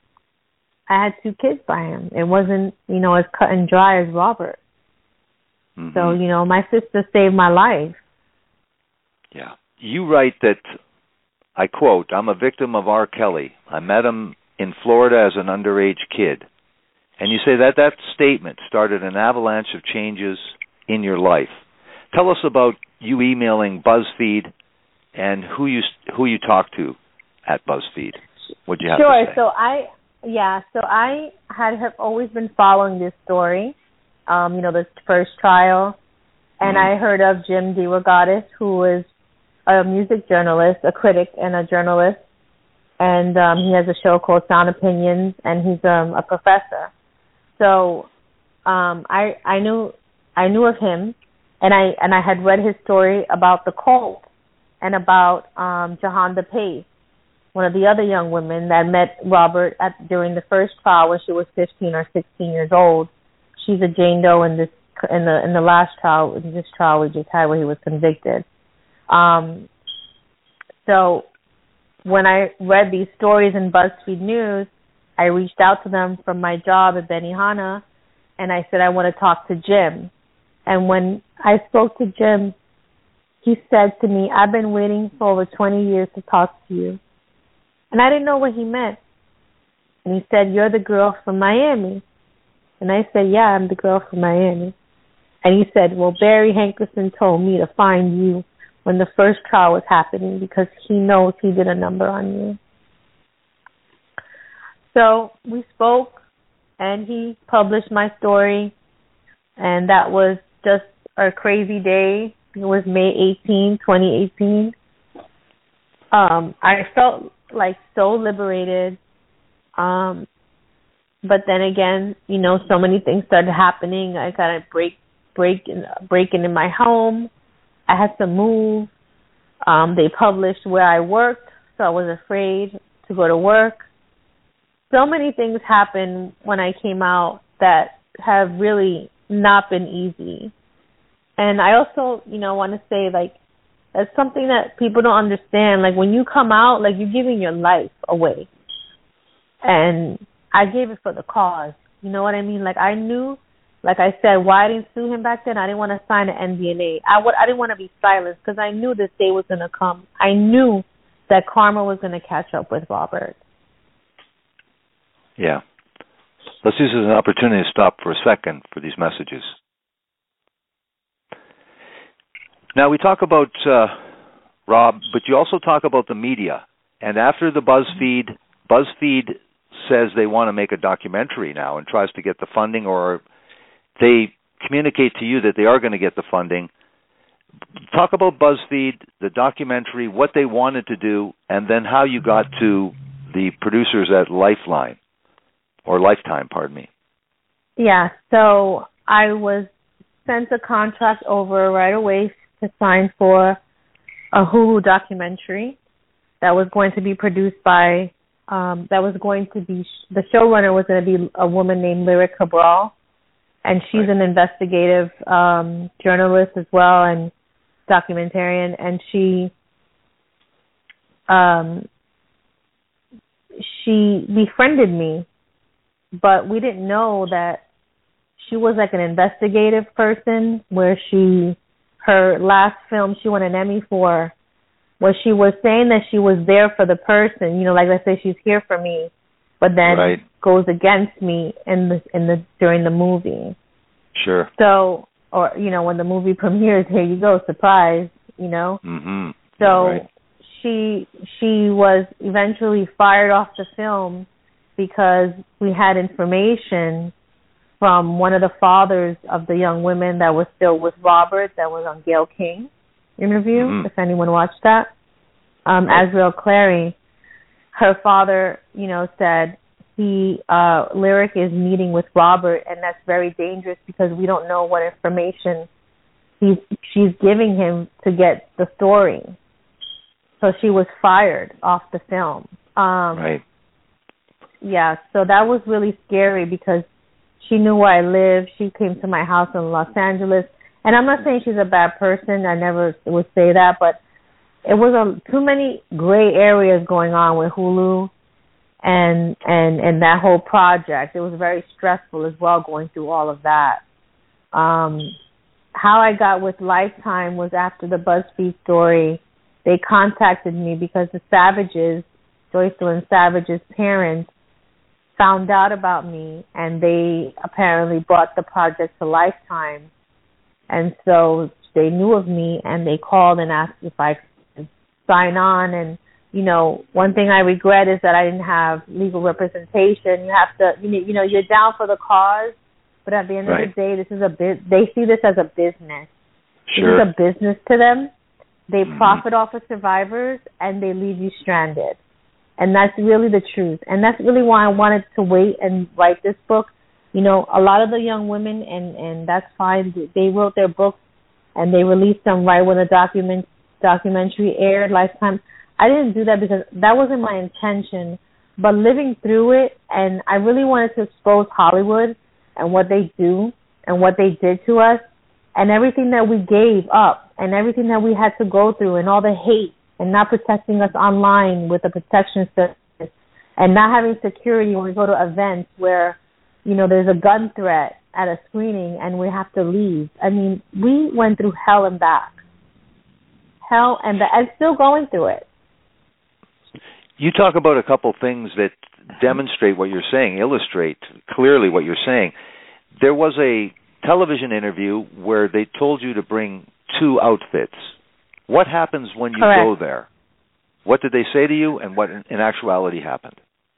I had two kids by him. It wasn't, you know, as cut and dry as Robert. Mm-hmm. So, you know, my sister saved my life. Yeah. You write that, I quote, I'm a victim of R. Kelly. I met him in Florida as an underage kid. And you say that that statement started an avalanche of changes in your life. Tell us about you emailing BuzzFeed and who you who you talked to at BuzzFeed. What you have sure. to say? So I, yeah, so I had have always been following this story, um, you know, this first trial, and mm-hmm. I heard of Jim DeRogatis, who was a music journalist, a critic, and a journalist, and um, he has a show called Sound Opinions, and he's um, a professor. So um, I I knew I knew of him, and I and I had read his story about the cult and about um, Jahanda Pace, one of the other young women that met Robert at during the first trial when she was fifteen or sixteen years old. She's a Jane Doe in this in the in the last trial, in this trial we just had where he was convicted. Um, so when I read these stories in BuzzFeed News, I reached out to them from my job at Benihana, and I said I want to talk to Jim. And when I spoke to Jim, he said to me, "I've been waiting for over twenty years to talk to you." And I didn't know what he meant. And he said, "You're the girl from Miami." And I said, "Yeah, I'm the girl from Miami." And he said, "Well, Barry Hankerson told me to find you when the first trial was happening because he knows he did a number on you." So we spoke, and he published my story, and that was just a crazy day. It was May eighteenth, twenty eighteen. Um, I felt like so liberated. Um, but then again, you know, so many things started happening. I got a break, break in, breaking in my home. I had to move. Um, they published where I worked, so I was afraid to go to work. So many things happened when I came out that have really not been easy. And I also, you know, want to say, like, that's something that people don't understand. Like, when you come out, like, you're giving your life away. And I gave it for the cause. You know what I mean? Like, I knew, like I said, why I didn't sue him back then. I didn't want to sign an N D A. I, w- I didn't want to be silenced because I knew this day was going to come. I knew that karma was going to catch up with Robert. Yeah. Let's use this as an opportunity to stop for a second for these messages. Now, we talk about uh, Rob, but you also talk about the media. And after the BuzzFeed, BuzzFeed says they want to make a documentary now and tries to get the funding, or they communicate to you that they are going to get the funding. Talk about BuzzFeed, the documentary, what they wanted to do, and then how you got to the producers at Lifeline, or Lifetime, pardon me. Yeah, so I was sent a contract over right away to sign for a Hulu documentary that was going to be produced by, um, that was going to be, the showrunner was going to be a woman named Lyric Cabral, and she's right. an investigative um, journalist as well and documentarian, and she um, she befriended me, but we didn't know that she was like an investigative person where she, her last film she won an Emmy for, where she was saying that she was there for the person, you know, like let's say she's here for me, but then right. goes against me in the in the during the movie. Sure. So, or you know, when the movie premieres, here you go, surprise, you know. Mm-hmm. So right. she she was eventually fired off the film because we had information from one of the fathers of the young women that was still with Robert, that was on Gayle King interview, mm-hmm. if anyone watched that. Um, right. Azriel Clary, her father, you know, said he, uh, Lyric is meeting with Robert, and that's very dangerous because we don't know what information he's, she's giving him to get the story. So she was fired off the film. Um, right. Yeah, so that was really scary because she knew where I lived. She came to my house in Los Angeles. And I'm not saying she's a bad person. I never would say that. But it was a, too many gray areas going on with Hulu and, and, and that whole project. It was very stressful as well going through all of that. Um, how I got with Lifetime was after the BuzzFeed story. They contacted me because the Savages, Joycelyn Savage's parents, found out about me, and they apparently brought the project to Lifetime. And so they knew of me, and they called and asked if I could sign on. And, you know, one thing I regret is that I didn't have legal representation. You have to, you know, you know you're down for the cause, but at the end right. of the day, this is a bit, they see this as a business. Sure. This is a business to them. They mm-hmm. profit off of survivors, and they leave you stranded. And that's really the truth. And that's really why I wanted to wait and write this book. You know, a lot of the young women, and, and that's fine, they wrote their books and they released them right when the document documentary aired, Lifetime. I didn't do that because that wasn't my intention. But living through it, and I really wanted to expose Hollywood and what they do and what they did to us and everything that we gave up and everything that we had to go through and all the hate and not protecting us online with the protection service and not having security when we go to events where, you know, there's a gun threat at a screening and we have to leave. I mean, we went through hell and back. Hell and back. I'm still going through it. You talk about a couple things that demonstrate what you're saying, illustrate clearly what you're saying. There was a television interview where they told you to bring two outfits. What happens when you Correct. go there? What did they say to you, and what in actuality happened?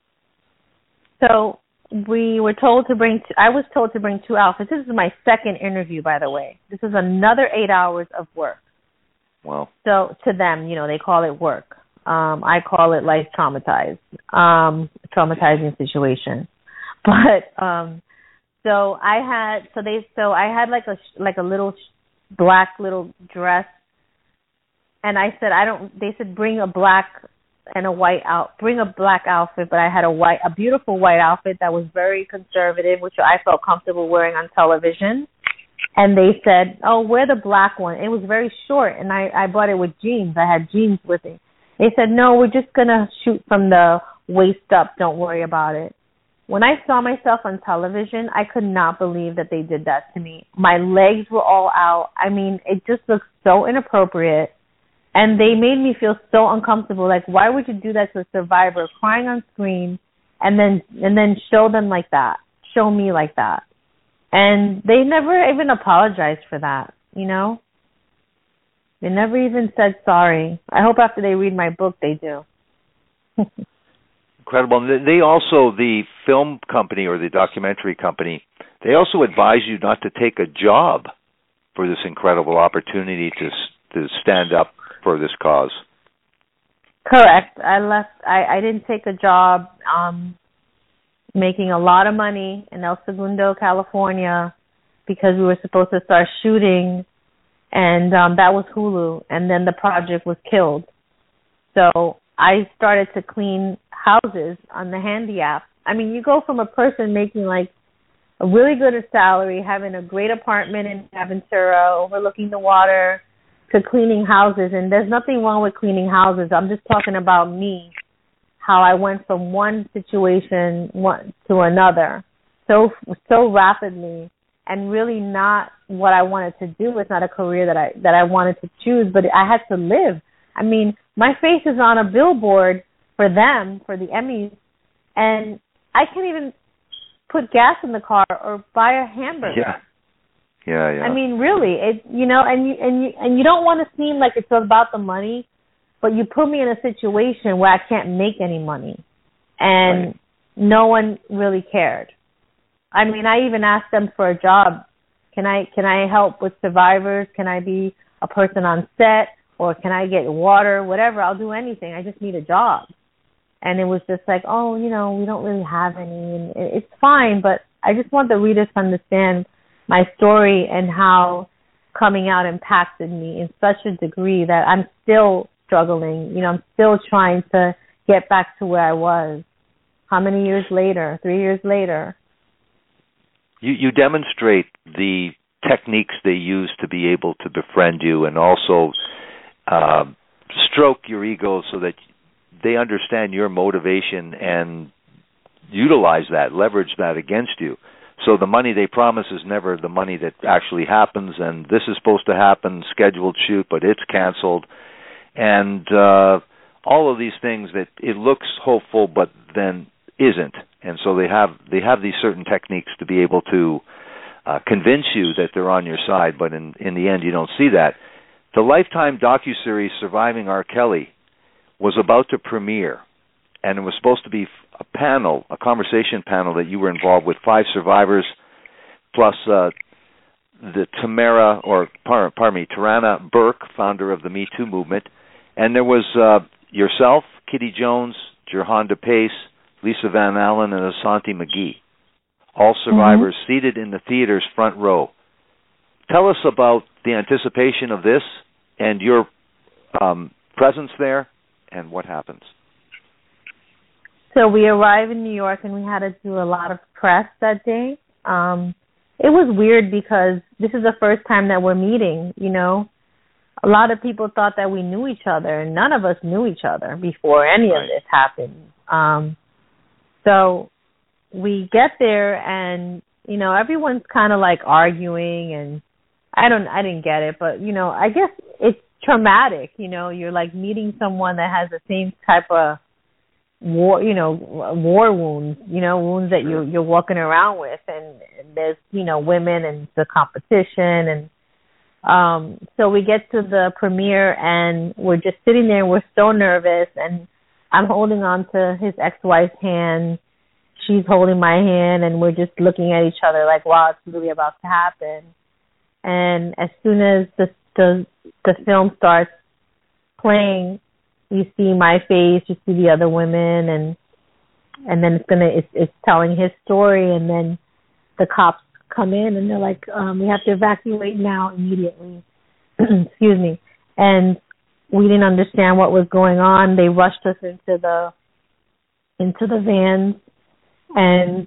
So we were told to bring, two, I was told to bring two outfits. This is my second interview, by the way. This is another eight hours of work. Wow. So to them, you know, they call it work. Um, I call it life traumatized, um, traumatizing situation. But um, so I had, so they, so I had like a like a little black little dress. And I said, I don't, they said, bring a black and a white out, bring a black outfit, but I had a white, a beautiful white outfit that was very conservative, which I felt comfortable wearing on television. And they said, oh, wear the black one. It was very short, and I, I bought it with jeans. I had jeans with it. They said, no, we're just going to shoot from the waist up. Don't worry about it. When I saw myself on television, I could not believe that they did that to me. My legs were all out. I mean, it just looked so inappropriate. And they made me feel so uncomfortable. Like, why would you do that to a survivor, crying on screen, and then and then show them like that, show me like that? And they never even apologized for that, you know? They never even said sorry. I hope after they read my book, they do. Incredible. They also, the film company or the documentary company, they also advise you not to take a job for this incredible opportunity to to stand up for this cause. Correct. I left. I, I didn't take a job um, making a lot of money in El Segundo, California, because we were supposed to start shooting, and um, that was Hulu, and then the project was killed. So I started to clean houses on the Handy app. I mean, you go from a person making like a really good salary, having a great apartment in Aventura, overlooking the water, to cleaning houses, and there's nothing wrong with cleaning houses. I'm just talking about me, how I went from one situation one, to another so so rapidly, and really not what I wanted to do. It's not a career that I that I wanted to choose, but I had to live. I mean, my face is on a billboard for them, for the Emmys, and I can't even put gas in the car or buy a hamburger. Yeah. Yeah, yeah. I mean, really, it you know, and you and you and you don't want to seem like it's about the money, but you put me in a situation where I can't make any money, and right. no one really cared. I mean, I even asked them for a job. Can I can I help with survivors? Can I be a person on set, or can I get water? Whatever, I'll do anything. I just need a job. And it was just like, oh, you know, we don't really have any, and it's fine. But I just want the readers to understand my story and how coming out impacted me in such a degree that I'm still struggling. You know, I'm still trying to get back to where I was. How many years later? Three years later. You, you demonstrate the techniques they use to be able to befriend you, and also uh, stroke your ego so that they understand your motivation and utilize that, leverage that against you. So the money they promise is never the money that actually happens, and this is supposed to happen, scheduled shoot, but it's canceled. And uh, all of these things that it looks hopeful but then isn't. And so they have they have these certain techniques to be able to uh, convince you that they're on your side, but in, in the end you don't see that. The Lifetime docuseries Surviving R. Kelly was about to premiere, and it was supposed to be a panel, a conversation panel that you were involved with, five survivors, plus uh, the Tamara, or pardon me, Tarana Burke, founder of the Me Too movement, and there was uh, yourself, Kitty Jones, Gerhonda Pace, Lisa Van Allen, and Asante McGee, all survivors mm-hmm. seated in the theater's front row. Tell us about the anticipation of this and your um, presence there and what happens. So we arrived in New York and we had to do a lot of press that day. Um, it was weird because this is the first time that we're meeting, you know. A lot of people thought that we knew each other, and none of us knew each other before any right. of this happened. Um, so we get there and, you know, everyone's kind of like arguing, and I don't, I didn't get it, but, you know, I guess it's traumatic, you know. You're like meeting someone that has the same type of war, you know, war wounds, you know, wounds that you you're walking around with, and, and there's, you know, women and the competition, and um, so we get to the premiere and we're just sitting there and we're so nervous, and I'm holding on to his ex-wife's hand, she's holding my hand, and we're just looking at each other like, wow, it's really about to happen. And as soon as the the, the film starts playing, you see my face, you see the other women, and and then it's gonna it's, it's telling his story, and then the cops come in and they're like, um, we have to evacuate now immediately. Excuse me. And we didn't understand what was going on. They rushed us into the into the vans, and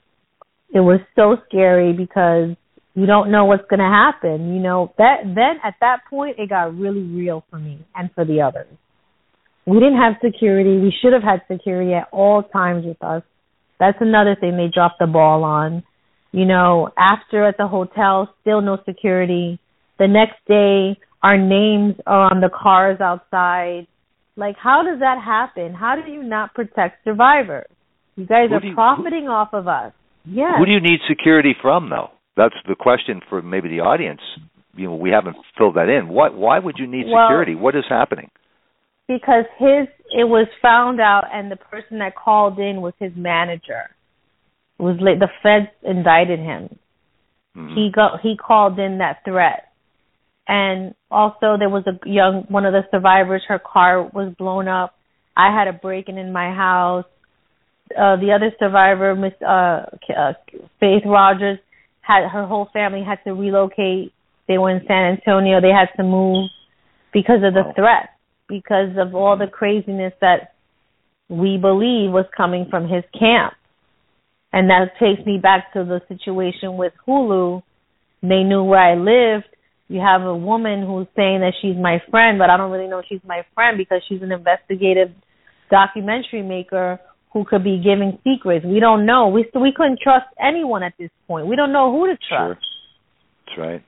it was so scary because you don't know what's gonna happen. You know, that then at that point it got really real for me and for the others. We didn't have security. We should have had security at all times with us. That's another thing they dropped the ball on. You know, after at the hotel, still no security. The next day, our names are on the cars outside. Like, how does that happen? How do you not protect survivors? You guys who are you, profiting who, off of us. Yes. Who do you need security from, though? That's the question for maybe the audience. You know, we haven't filled that in. What? Why would you need well, security? What is happening? Because his, it was found out, and the person that called in was his manager. It was late, the feds indicted him. Mm-hmm. He got he called in that threat, and also there was a young one of the survivors. Her car was blown up. I had a break-in in my house. Uh, the other survivor, Miss uh, uh, Faith Rogers, had her whole family had to relocate. They were in San Antonio. They had to move because of the oh. threat, because of all the craziness that we believe was coming from his camp. And that takes me back to the situation with Hulu. They knew where I lived. You have a woman who's saying that she's my friend, but I don't really know she's my friend because she's an investigative documentary maker who could be giving secrets. We don't know. We we couldn't trust anyone at this point. We don't know who to trust. Sure. That's right.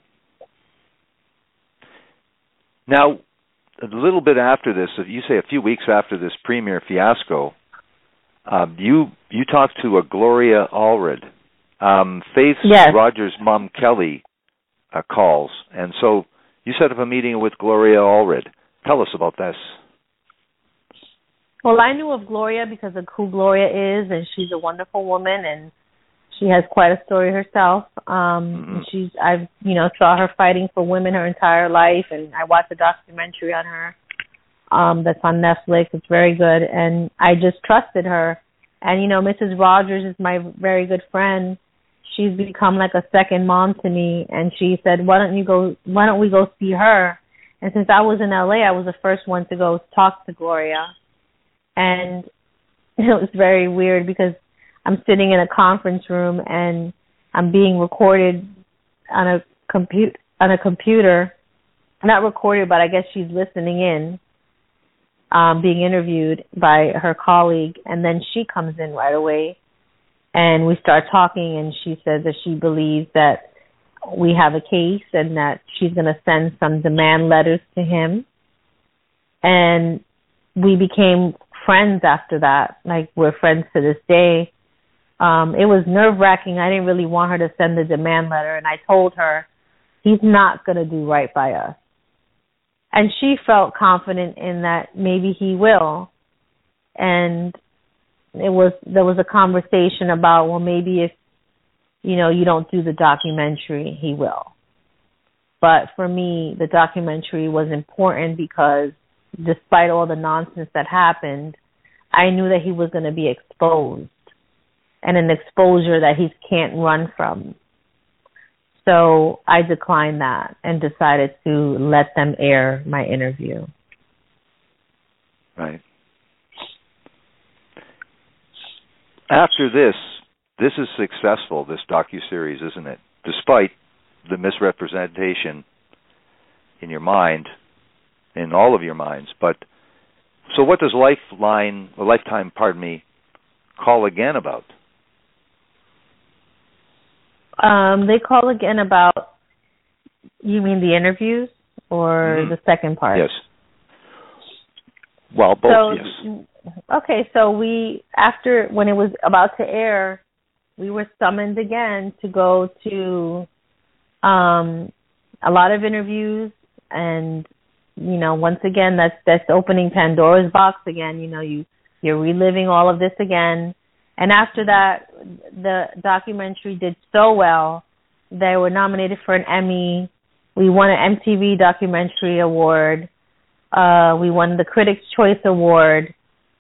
Now, a little bit after this, you say a few weeks after this premiere fiasco, Um, you you talked to a Gloria Allred. Um, Faith yes. Rogers' mom, Kelly, uh, calls. And so you set up a meeting with Gloria Allred. Tell us about this. Well, I knew of Gloria because of who Gloria is, and she's a wonderful woman, and she has quite a story herself. Um, mm-hmm. and she's I've you know saw her fighting for women her entire life, and I watched a documentary on her. Um, that's on Netflix. It's very good, and I just trusted her. And you know, Missus Rogers is my very good friend. She's become like a second mom to me. And she said, "Why don't you go? Why don't we go see her?" And since I was in L A, I was the first one to go talk to Gloria. And it was very weird because I'm sitting in a conference room and I'm being recorded on a compute on a computer. Not recorded, but I guess she's listening in. Um, being interviewed by her colleague, and then she comes in right away, and we start talking, and she says that she believes that we have a case and that she's going to send some demand letters to him, and we became friends after that. Like, we're friends to this day. Um, it was nerve-wracking. I didn't really want her to send the demand letter, and I told her, he's not going to do right by us. and she felt confident in that maybe he will. And it was there was a conversation about, well, maybe if, you know, you don't do the documentary, he will. But for me, the documentary was important because despite all the nonsense that happened, I knew that he was going to be exposed, and an exposure that he can't run from. So I declined that and decided to let them air my interview. Right. After this, this is successful, this docuseries, isn't it? Despite the misrepresentation in your mind, in all of your minds. But so what does Lifeline, or Lifetime, pardon me, call again about? Um, they call again about, you mean the interviews or mm-hmm. the second part? Yes. Well, both, so, yes. Okay, so we, after, when it was about to air, we were summoned again to go to um, a lot of interviews, and, you know, once again, that's that's opening Pandora's box again. You know, you, you're reliving all of this again. And after that, the documentary did so well. They were nominated for an Emmy. We won an M T V Documentary Award. Uh, we won the Critics' Choice Award,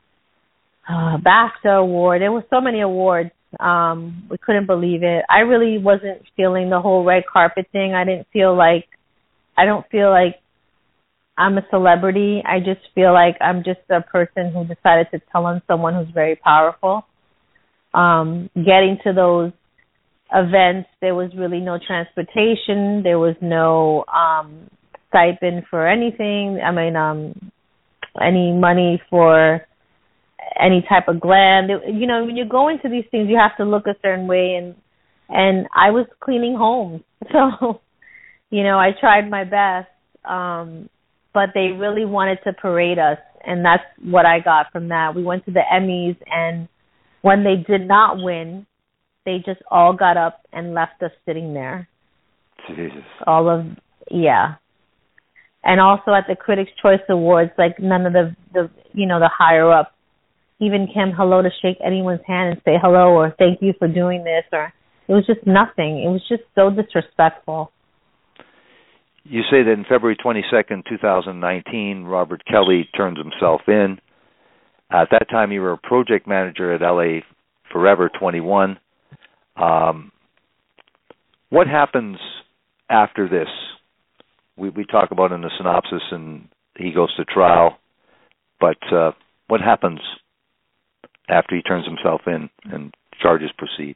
uh, BAFTA Award. There were so many awards. Um, we couldn't believe it. I really wasn't feeling the whole red carpet thing. I didn't feel like, I don't feel like I'm a celebrity. I just feel like I'm just a person who decided to tell on someone who's very powerful. Um, getting to those events, there was really no transportation. There was no um, stipend for anything. I mean, um, any money for any type of glam. You know, when you go into these things, you have to look a certain way, and and I was cleaning homes, so you know, I tried my best, um, but they really wanted to parade us, and that's what I got from that. We went to the Emmys, and when they did not win, they just all got up and left us sitting there. Jesus. All of, yeah. And also at the Critics' Choice Awards, like none of the, the you know, the higher up even came hello to shake anyone's hand and say hello or thank you for doing this, or it was just nothing. It was just so disrespectful. You say that in February twenty-second, twenty nineteen, Robert Kelly turns himself in. At that time, you were a project manager at L A Forever twenty-one. Um, what happens after this? We, we talk about in the synopsis, and he goes to trial. But uh, what happens after he turns himself in and charges proceed?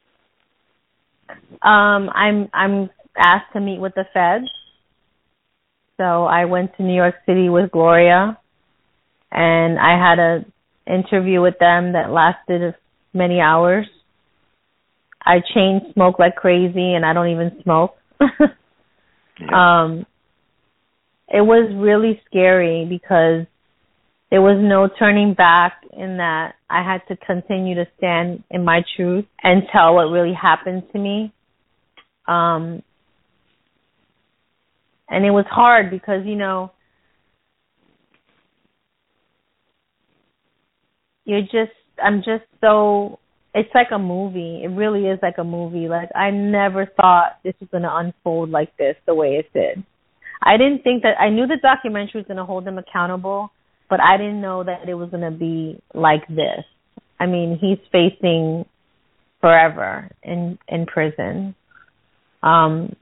Um, I'm I'm asked to meet with the feds. So I went to New York City with Gloria, and I had an interview with them that lasted many hours. I chain smoke like crazy, and I don't even smoke. yeah. Um, it was really scary because there was no turning back in that I had to continue to stand in my truth and tell what really happened to me. Um, and it was hard because, you know, you're just, I'm just so, it's like a movie. It really is like a movie. Like, I never thought this was going to unfold like this, the way it did. I didn't think that, I knew the documentary was going to hold him accountable, but I didn't know that it was going to be like this. I mean, he's facing forever in, in prison. Um,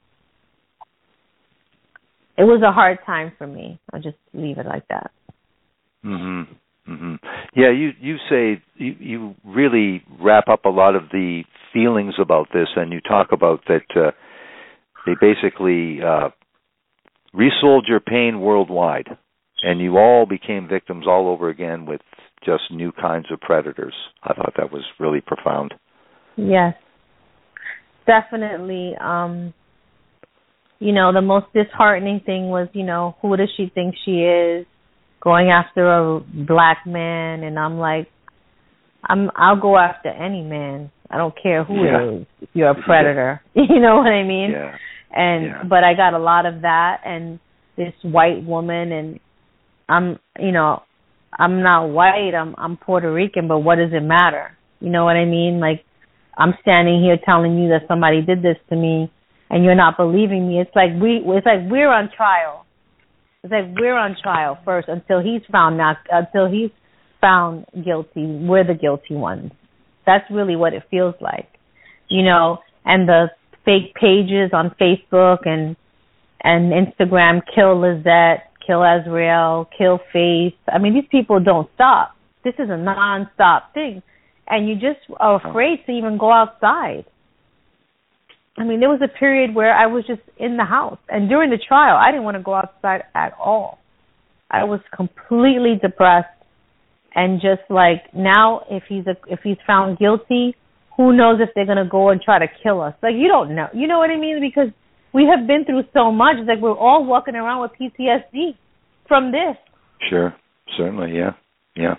it was a hard time for me. I'll just leave it like that. Mm-hmm. Mm-hmm. Yeah, you, you say you, you really wrap up a lot of the feelings about this, and you talk about that uh, they basically uh, resold your pain worldwide, and you all became victims all over again with just new kinds of predators. I thought that was really profound. Yes, definitely. Um, you know, the most disheartening thing was, you know, who does she think she is? Going after a black man, and I'm like, I'm I'll go after any man. I don't care who yeah. it is. If you're a predator, yeah. You know what I mean? Yeah. And yeah. but I got a lot of that, and this white woman, and I'm, you know, I'm not white, I'm I'm Puerto Rican, but what does it matter? You know what I mean? Like, I'm standing here telling you that somebody did this to me, and you're not believing me. It's like we, it's like we're on trial. It's like we're on trial first until he's found not, until he's found guilty. We're the guilty ones. That's really what it feels like, you know. And the fake pages on Facebook and and Instagram, kill Lizette, kill Azriel, kill Faith. I mean, these people don't stop. This is a non-stop thing, and you just are afraid to even go outside. I mean, there was a period where I was just in the house. And during the trial, I didn't want to go outside at all. I was completely depressed. And just like now, if he's a, if he's found guilty, who knows if they're going to go and try to kill us. Like, you don't know. You know what I mean? Because we have been through so much. It's like we're all walking around with P T S D from this. Sure. Certainly, yeah. Yeah.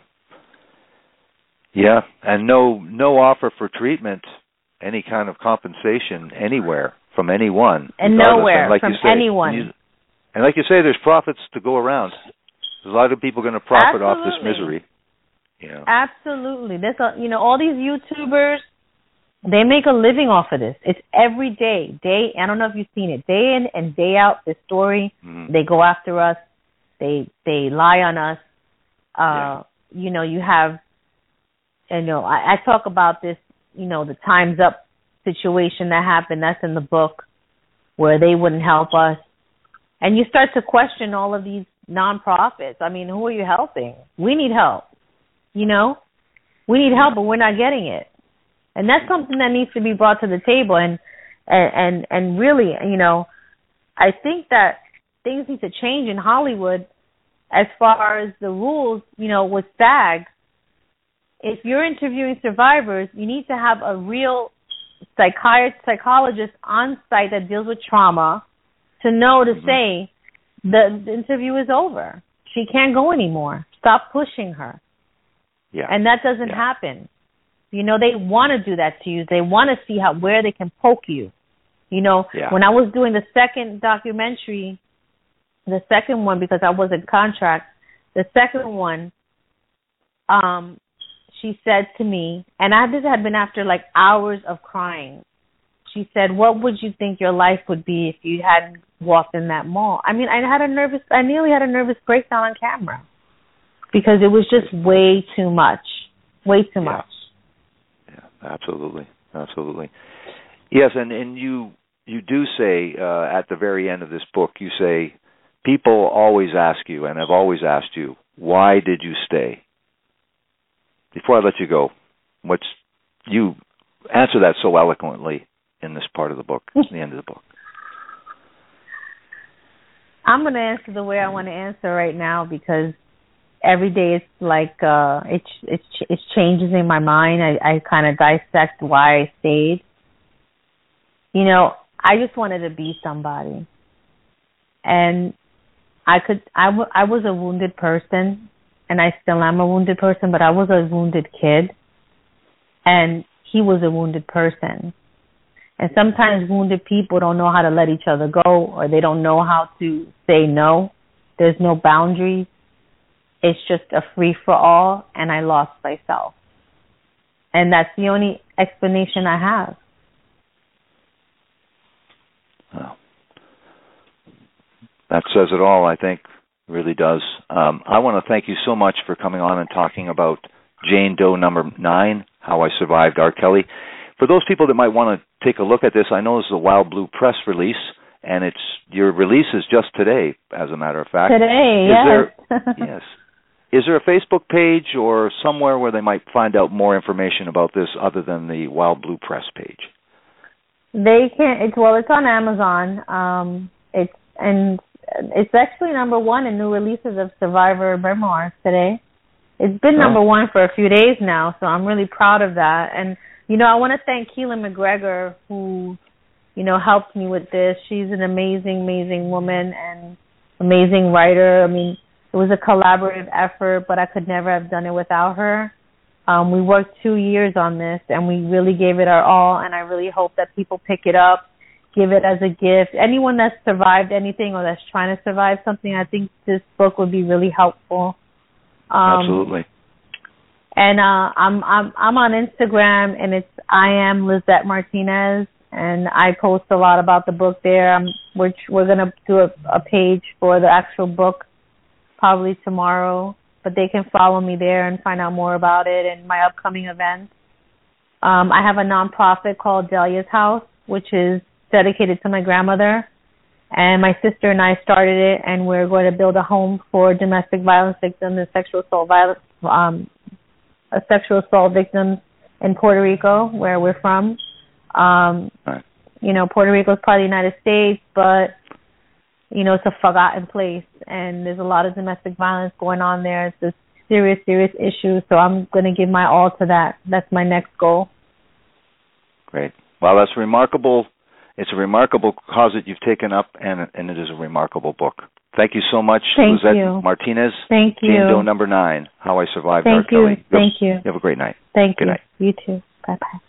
Yeah. And no no offer for treatment, any kind of compensation anywhere from anyone. And nowhere and like from you say, anyone. And, you, and like you say, there's profits to go around. There's a lot of people going to profit Absolutely. off this misery. Yeah. Absolutely. There's a, you know, all these YouTubers, they make a living off of this. It's every day. Day, I don't know if you've seen it. Day in and day out, this story, mm-hmm. they go after us. They they lie on us. Uh, yeah. You know, you have, you know, I, I talk about this, you know, the Time's Up situation that happened. That's in the book, where they wouldn't help us. And you start to question all of these nonprofits. I mean, who are you helping? We need help. You know? We need help, but we're not getting it. And that's something that needs to be brought to the table. And, and, and, and really, you know, I think that things need to change in Hollywood as far as the rules, you know, with SAG. If you're interviewing survivors, you need to have a real psychiatrist, psychologist on site that deals with trauma to know to mm-hmm. say the, the interview is over. She can't go anymore. Stop pushing her. Yeah. And that doesn't yeah. happen. You know, they want to do that to you. They want to see how where they can poke you. You know, yeah. when I was doing the second documentary, the second one, because I was in contract, the second one, um, she said to me, and I, this had been after like hours of crying. She said, "What would you think your life would be if you hadn't walked in that mall?" I mean, I had a nervous, I nearly had a nervous breakdown on camera because it was just way too much, way too yeah. much. Yeah, absolutely, absolutely. Yes, and, and you you do say uh, at the very end of this book, you say, people always ask you, and have always asked you, why did you stay? Before I let you go, what's you answer that so eloquently in this part of the book, the end of the book. I'm going to answer the way I want to answer right now because every day it's like uh, it it it changes in my mind. I, I kind of dissect why I stayed. You know, I just wanted to be somebody, and I could. I, w- I was a wounded person, and I still am a wounded person. But I was a wounded kid, and he was a wounded person. And sometimes wounded people don't know how to let each other go, or they don't know how to say no. There's no boundaries. It's just a free-for-all, and I lost myself. And that's the only explanation I have. Well, that says it all, I think. It really does. Um, I want to thank you so much for coming on and talking about Jane Doe number nine, How I Survived R. Kelly. For those people that might want to take a look at this, I know this is a Wild Blue Press release, and it's your release is just today, as a matter of fact. Today, is yes. There, yes. Is there a Facebook page or somewhere where they might find out more information about this other than the Wild Blue Press page? They can. It's well, it's on Amazon. Um, it's and it's actually number one in new releases of Survivor memoirs today. It's been oh. number one for a few days now, so I'm really proud of that. And you know, I want to thank Keelan McGregor, who, you know, helped me with this. She's an amazing, amazing woman and amazing writer. I mean, it was a collaborative effort, but I could never have done it without her. Um, we worked two years on this, and we really gave it our all, and I really hope that people pick it up give it as a gift. Anyone that's survived anything or that's trying to survive something, I think this book would be really helpful. Um, Absolutely. And uh, I'm I'm I'm on Instagram, and it's I am Lizette Martinez, and I post a lot about the book there. I'm, we're we're gonna do a, a page for the actual book probably tomorrow, but they can follow me there and find out more about it and my upcoming events. Um, I have a nonprofit called Delia's House, which is dedicated to my grandmother, and my sister and I started it, and we're going to build a home for domestic violence victims and sexual assault violence, um, uh, sexual assault victims in Puerto Rico, where we're from. Um, right. You know, Puerto Rico is part of the United States, but you know, it's a forgotten place, and there's a lot of domestic violence going on there. It's a serious, serious issue, so I'm going to give my all to that. That's my next goal. Great. Well, that's remarkable. It's a remarkable cause that you've taken up, and and it is a remarkable book. Thank you so much, Thank Lizette you. Martinez. Thank you. Jane Doe number nine, How I Survived R. Thank you. Kelly. Thank you. You have a great night. Thank Good you. night. You too. Bye-bye.